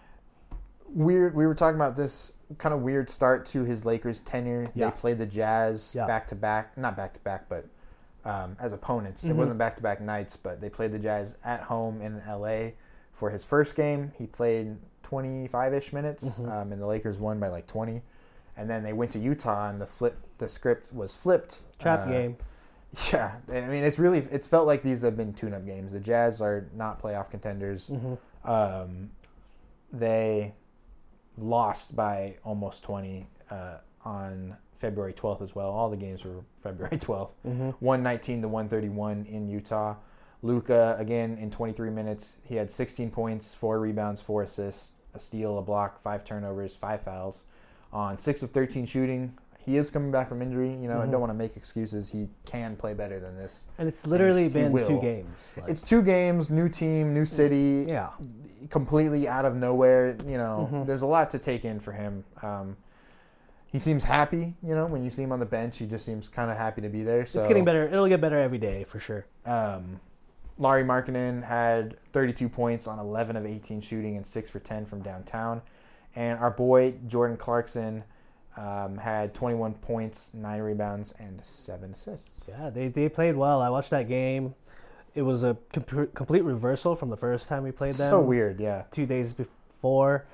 weird. We were talking about this kind of weird start to his Lakers tenure. Yeah. They played the Jazz Yeah. back to back, not back to back, but um, as opponents. It Mhm. wasn't back to back nights, but they played the Jazz at home in L A for his first game. He played twenty-five-ish minutes, Mhm. um, and the Lakers won by like twenty. And then they went to Utah, and the flip, the script was flipped. Trap Uh, game. Yeah, I mean, it's really, it's felt like these have been tune-up games. The Jazz are not playoff contenders. hmm Um, they lost by almost twenty uh, on February twelfth as well. All the games were February twelfth. hmm one nineteen to one thirty-one in Utah. Luka, again, in twenty-three minutes, he had sixteen points, four rebounds, four assists, a steal, a block, five turnovers, five fouls on six of thirteen shooting. He is coming back from injury. You know, I Mhm. don't want to make excuses. He can play better than this. And it's literally Yes, he been will. two games. Like, It's two games, new team, new city, yeah. completely out of nowhere. You know, Mhm. there's a lot to take in for him. Um, he seems happy. You know, when you see him on the bench, he just seems kind of happy to be there. So It's getting better. It'll get better every day for sure. Um, Larry Markkinen had thirty-two points on eleven of eighteen shooting and six for ten from downtown. And our boy Jordan Clarkson um, had twenty-one points, nine rebounds, and seven assists. Yeah, they, they played well. I watched that game. It was a com- complete reversal from the first time we played them. So weird, yeah. Two days before.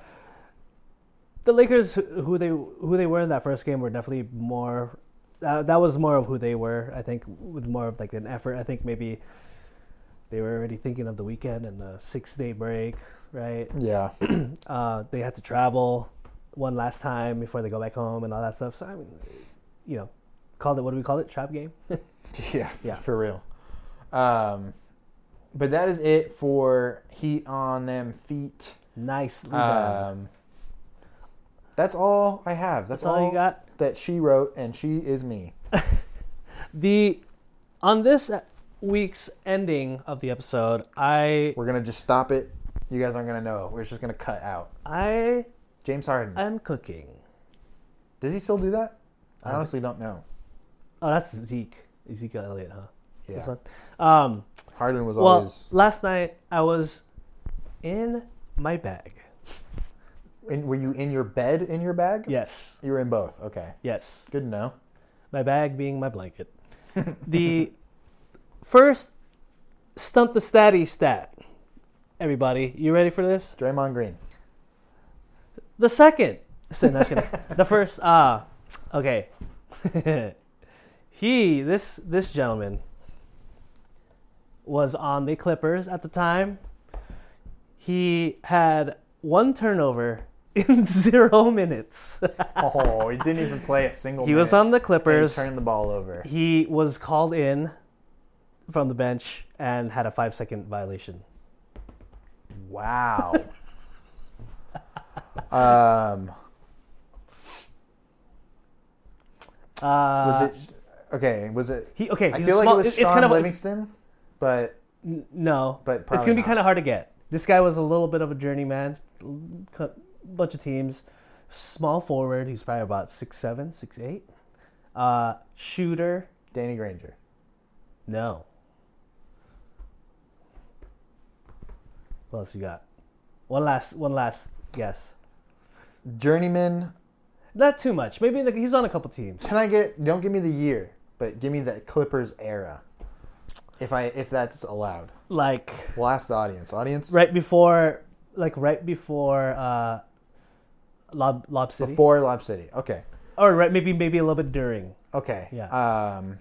The Lakers, who they who they were in that first game, were definitely more. Uh, that was more of who they were. I think with more of like an effort. I think maybe they were already thinking of the weekend and the six day break, right? Yeah. Uh, they had to travel one last time before they go back home and all that stuff. So I mean, you know, called it. What do we call it? Trap game. Yeah, Yeah. for real. Um, but that is it for Heat on Them Feet. Nicely done. Um, that's all I have. That's, That's all you got. that she wrote, and she is me. The on this week's ending of the episode, I We're gonna just stop it. You guys aren't gonna know. We're just gonna cut out. I James Harden. am cooking. Does he still do that? I Um, honestly don't know. Oh, that's Zeke. Ezekiel Elliott, huh? This Yeah. one? Um, Harden was well, always. last night I was in my bag. In, were you in your bed in your bag? Yes, You were in both. Okay. yes. Good to know. My bag being my blanket. The first stump the statty stat. Everybody, you ready for this? Draymond Green. The second. So, not kidding. The first. Ah, okay. he, this this gentleman, was on the Clippers at the time. He had one turnover in zero minutes. Oh, he didn't even play a single He minute. was on the and he Clippers. turned the ball over. He was called in from the bench and had a five second violation. Wow. um, Uh, was it okay? Was it? He okay. I he's feel a like small- it was it's Sean kind of Livingston, but N- No, But it's probably gonna be not. kind of hard to get. This guy was a little bit of a journeyman, cu- bunch of teams, small forward. He's probably about six seven, six eight. Uh, shooter, Danny Granger. no. What else you got? One last, one last guess. Journeyman. Not too much. Maybe like, he's on a couple teams. Can I get? Don't give me the year, but give me the Clippers era, if I if that's allowed. Like We'll ask the audience. Audience. right before, like right before uh, Lob Lob City, Before Lob City. Okay. or right maybe maybe a little bit during. Okay. Yeah. Um,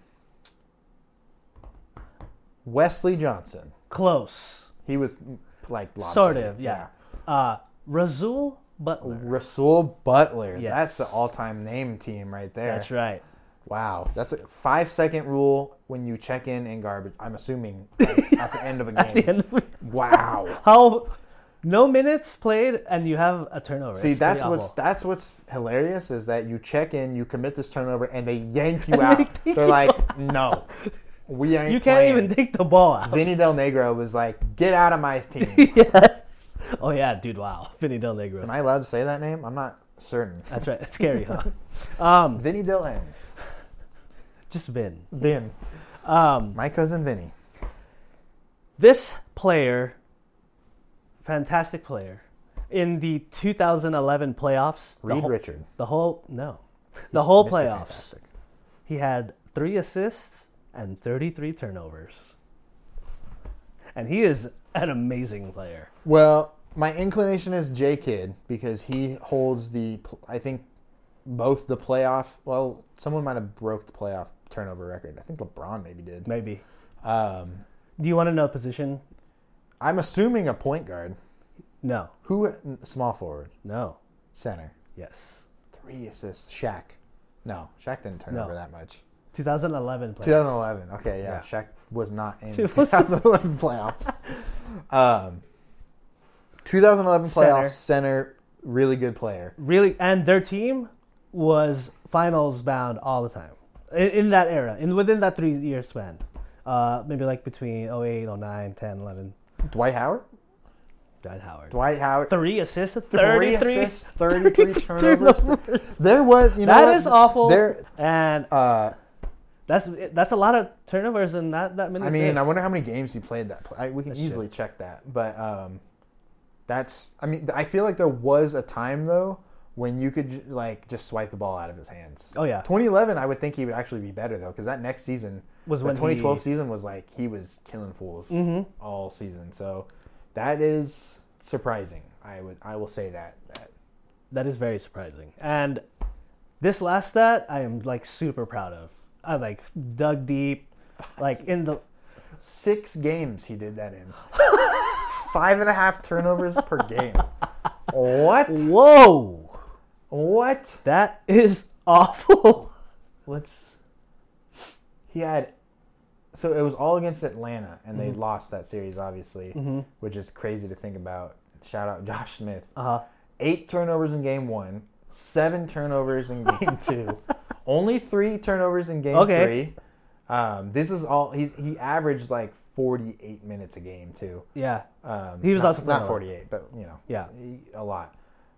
Wesley Johnson. Close. He was mm, like Lob Sort City. of, yeah. Uh, Razul Butler. Rasul Butler. Yes. That's the all-time name team right there. That's right. Wow. That's a five-second rule when you check in in garbage. I'm assuming like, at the end of a game. At the end of the- Wow. How no minutes played and you have a turnover. See, It's that's pretty what's awful. that's what's hilarious is that you check in, you commit this turnover, and they yank you And out. they take They're you like, no, we ain't. You can't playing. even take the ball out. Vinny Del Negro was like, get out of my team. Yeah. Oh yeah, dude! Wow, Vinny Del Negro. Am I allowed to say that name? I'm not certain. That's right. It's scary, huh? Um, Vinny Del N. just Vin. Vin. Um, My cousin Vinny. this player, fantastic player, in the two thousand eleven playoffs. the Reed whole, Richard. The whole no, the He's whole Mister playoffs. Fantastic. He had three assists and thirty-three turnovers, and he is an amazing player. Well, my inclination is J Kidd because he holds the, I think, both the playoff. Well, someone might have broke the playoff turnover record. I think LeBron maybe did. Maybe. Um, Do you want to know position? I'm assuming a point guard. No. Who? Small forward. No. Center. Yes. Three assists. Shaq. No, Shaq didn't turn No. over that much. twenty eleven playoffs. twenty eleven. Okay, yeah. Yeah. Shaq was not in It was- twenty eleven playoffs. Um, twenty eleven playoffs. Center. Really good player. Really, and their team was finals bound all the time in, in that era, in within that three year span. Uh, maybe like between oh eight, oh nine, ten, eleven. Dwight Howard. Dwight Howard. Dwight Howard. Three assists, Three thirty-three assists, thirty-three turnovers. There was, you know, That what? is awful. There, And uh, that's that's a lot of turnovers and not that many. I mean, assists. I wonder how many games he played that. Play. I, we can That's easily check that, but um, that's. I mean, I feel like there was a time though when you could j- like just swipe the ball out of his hands. Oh yeah, twenty eleven, I would think he would actually be better though, because that next season, was the when twenty twelve he, season was like he was killing fools Mhm. all season. So that is surprising. I would. I will say that. that That is very surprising. And this last stat, I am like super proud of. I like dug deep, like in the Six games he did that in. Five and a half turnovers per game. What? whoa, What? that is awful. Let's. He had. So it was all against Atlanta, and they Mhm. lost that series, obviously, Mm-hmm. which is crazy to think about. Shout out Josh Smith. Uh huh. Eight turnovers in game one, seven turnovers in game two, only three turnovers in game Okay. three. Um, this is all. He he averaged like forty-eight minutes a game too. Yeah. Um, He was not, also playing a not lot. forty-eight, but you know, Yeah. he- a lot.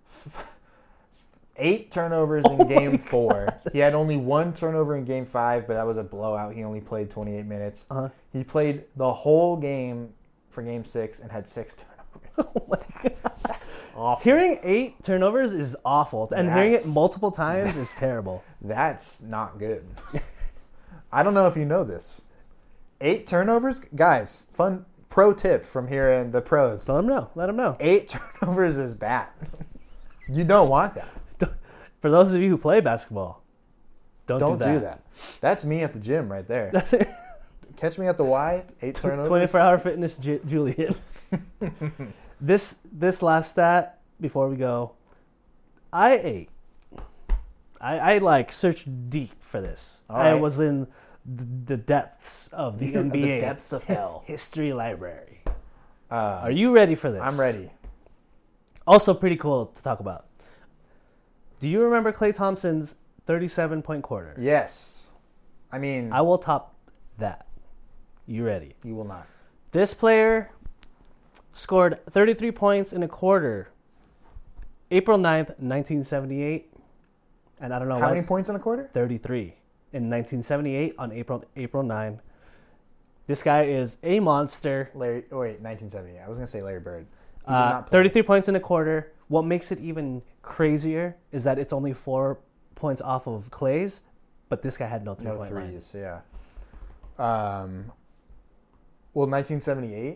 Eight turnovers in game four. He had only one turnover in game five, but that was a blowout. He only played twenty-eight minutes. Uh huh. He played the whole game for game six and had six turnovers. Oh my god. Awful. Hearing eight turnovers is awful, and hearing it That's- multiple times is terrible. That's not good. I don't know if you know this. Eight turnovers, guys. Fun pro tip from here in the pros. So let them know. Let them know. Eight turnovers is bad. You don't want that. For those of you who play basketball, don't, Don't do that. do that. That's me at the gym right there. That's it. Catch me at the Y. Eight turnovers. twenty-four hour fitness Ju- Julian. this this last stat before we go, I ate. I, I like searched deep for this. All I right. was in the, the depths of the The N B A depths of hell. history library. Uh, Are you ready for this? I'm ready. Also, pretty cool to talk about. Do you remember Klay Thompson's thirty-seven point quarter? Yes. I mean, I will top that. You ready? you will not. This player scored thirty-three points in a quarter, April ninth, nineteen seventy-eight. And I don't know How why. many points in a quarter? thirty-three in nineteen seventy-eight on April April ninth. This guy is a monster. Larry. Oh wait, nineteen seventy. I was gonna say Larry Bird. He did Uh, not play. thirty-three points in a quarter. What makes it even crazier is that it's only four points off of Clay's, but this guy had no three No point line. threes. Yeah. Um. Well, nineteen seventy-eight.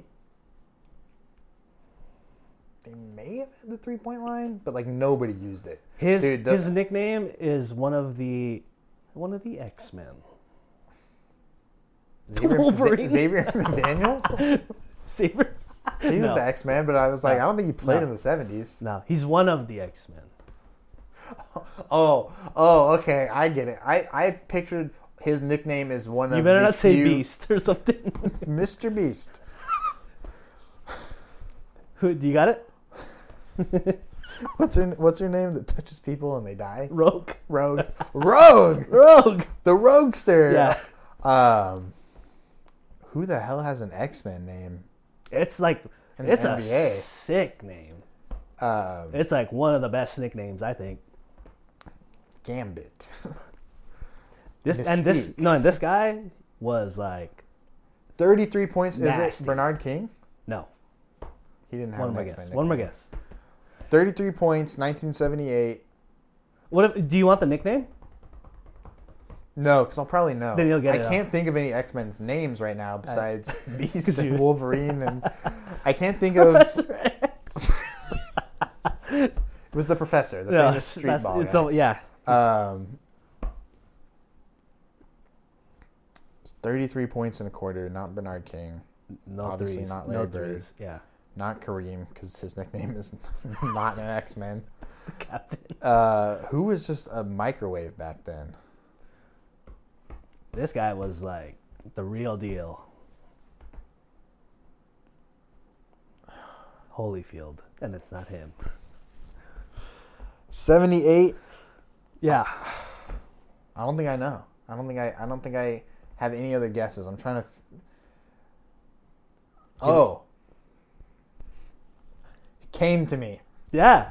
They may have had the three point line, but like nobody used it. His Dude, the- his nickname is one of the one of the X-Men. Xavier, Wolverine. Xavier McDaniel. Saber? He was No. the X Man, but I was like, No. I don't think he played No. in the seventies. No, he's one of the X-Men. Oh, oh, okay, I get it. I, I pictured his nickname as one of You better the not say few- Beast or something. Mister Beast. Who do you got it? What's her What's her name that touches people and they die? Rogue. Rogue. Rogue. Rogue. The Roguester. Yeah. Um. Who the hell has an X Men name? It's like in It's the a N B A. sick name. Um, It's like one of the best nicknames, I think. Gambit. This and this Mystique. no, and this guy was like thirty-three points. Nasty. Is it Bernard King? no. He didn't have One an more X-Men guess. One more nickname. guess. thirty-three points, nineteen seventy-eight. What if, do you want the nickname? No, because I'll probably know. Then you'll get I it can't think of any X-Men's names right now besides Beast 'Cause and you- Wolverine, and I can't think of. Professor X. It was the Professor, the Yeah, famous street that's- ball it's guy. the- yeah. Um, thirty-three points in a quarter. Not Bernard King. No Obviously threes. not no Larry Bird. threes. Yeah. Not Kareem, because his nickname is not an X-Men. Captain. Uh, who was just a microwave back then? This guy was like the real deal. Holyfield, and it's not him. seventy-eight. Yeah. I don't think I know. I don't think I. I don't think I have any other guesses. I'm trying to. F- oh. It came to me. Yeah.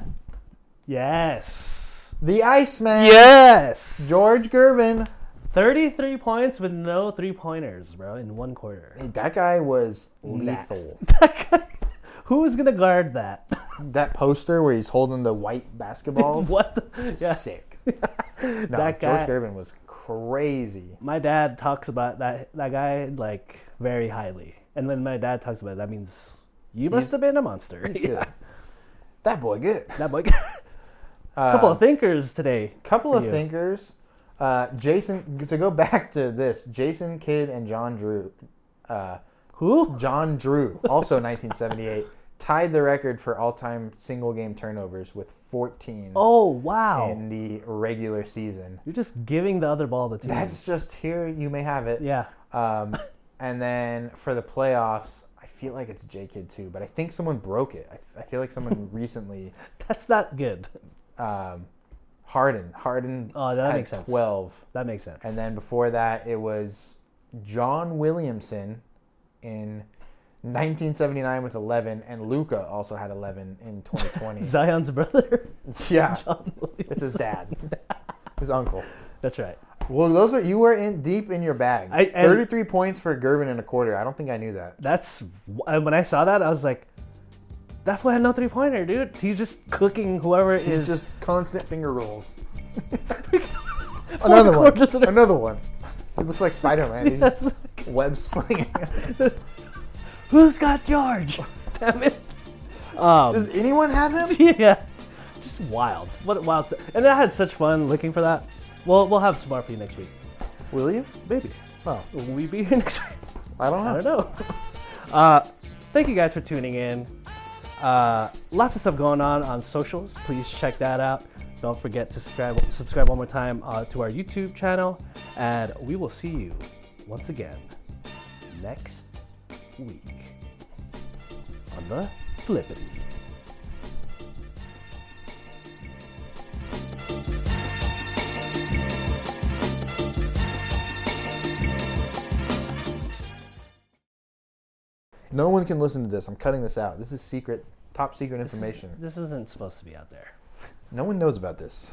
Yes. The Iceman. Yes. George Gervin. thirty-three points with no three-pointers, bro, in one quarter. Hey, that guy was Nasty. lethal. That guy, who's going to guard that? That poster where he's holding the white basketballs. What? The, yeah. Sick. No, That guy- George Gervin was crazy. My dad talks about that that guy like very highly. And when my dad talks about it, that means you must He's- have been a monster. He's Yeah. good. That boy good. That boy. Uh, couple of thinkers today. couple for of you. thinkers. Uh, Jason, to go back to this, Jason Kidd and John Drew. Uh, Who? John Drew, also nineteen seventy-eight, tied the record for all-time single-game turnovers with fourteen Oh, wow. in the regular season. You're just giving the other ball to team. That's just here. You may have it. yeah. Um, and then for the playoffs, I feel like it's J Kidd too, but I think someone broke it. I, I feel like someone recently. That's not good. Um, Harden. Harden Oh, that had makes sense. twelve. That makes sense. And then before that, it was John Williamson in nineteen seventy-nine with eleven, and Luca also had eleven in twenty twenty. Zion's brother. Yeah, John Williams. it's his dad, his uncle. That's right. Well, those are you were in deep in your bag. I- and- Thirty-three points for Gervin in a quarter. I don't think I knew that. That's when I saw that, I was like, "That's why I had no three pointer, dude. He's just cooking whoever He's is just constant finger rolls. Four Another one. quarters in a- Another one. He looks like Spider-Man. He's That's- web slinging. Who's got George? Damn it. Um, Does anyone have him? yeah, just wild. What wild stuff. And I had such fun looking for that. Well, we'll have some more for you next week, Will you? maybe. Oh, Will we be here next week? I don't know. I don't know. Uh, thank you guys for tuning in. Uh, lots of stuff going on on socials. Please check that out. Don't forget to subscribe. Subscribe one more time uh, to our YouTube channel, and we will see you once again next week on the Flippity. No one can listen to this. I'm cutting this out. This is secret, top secret This is- information. This isn't supposed to be out there. No one knows about this.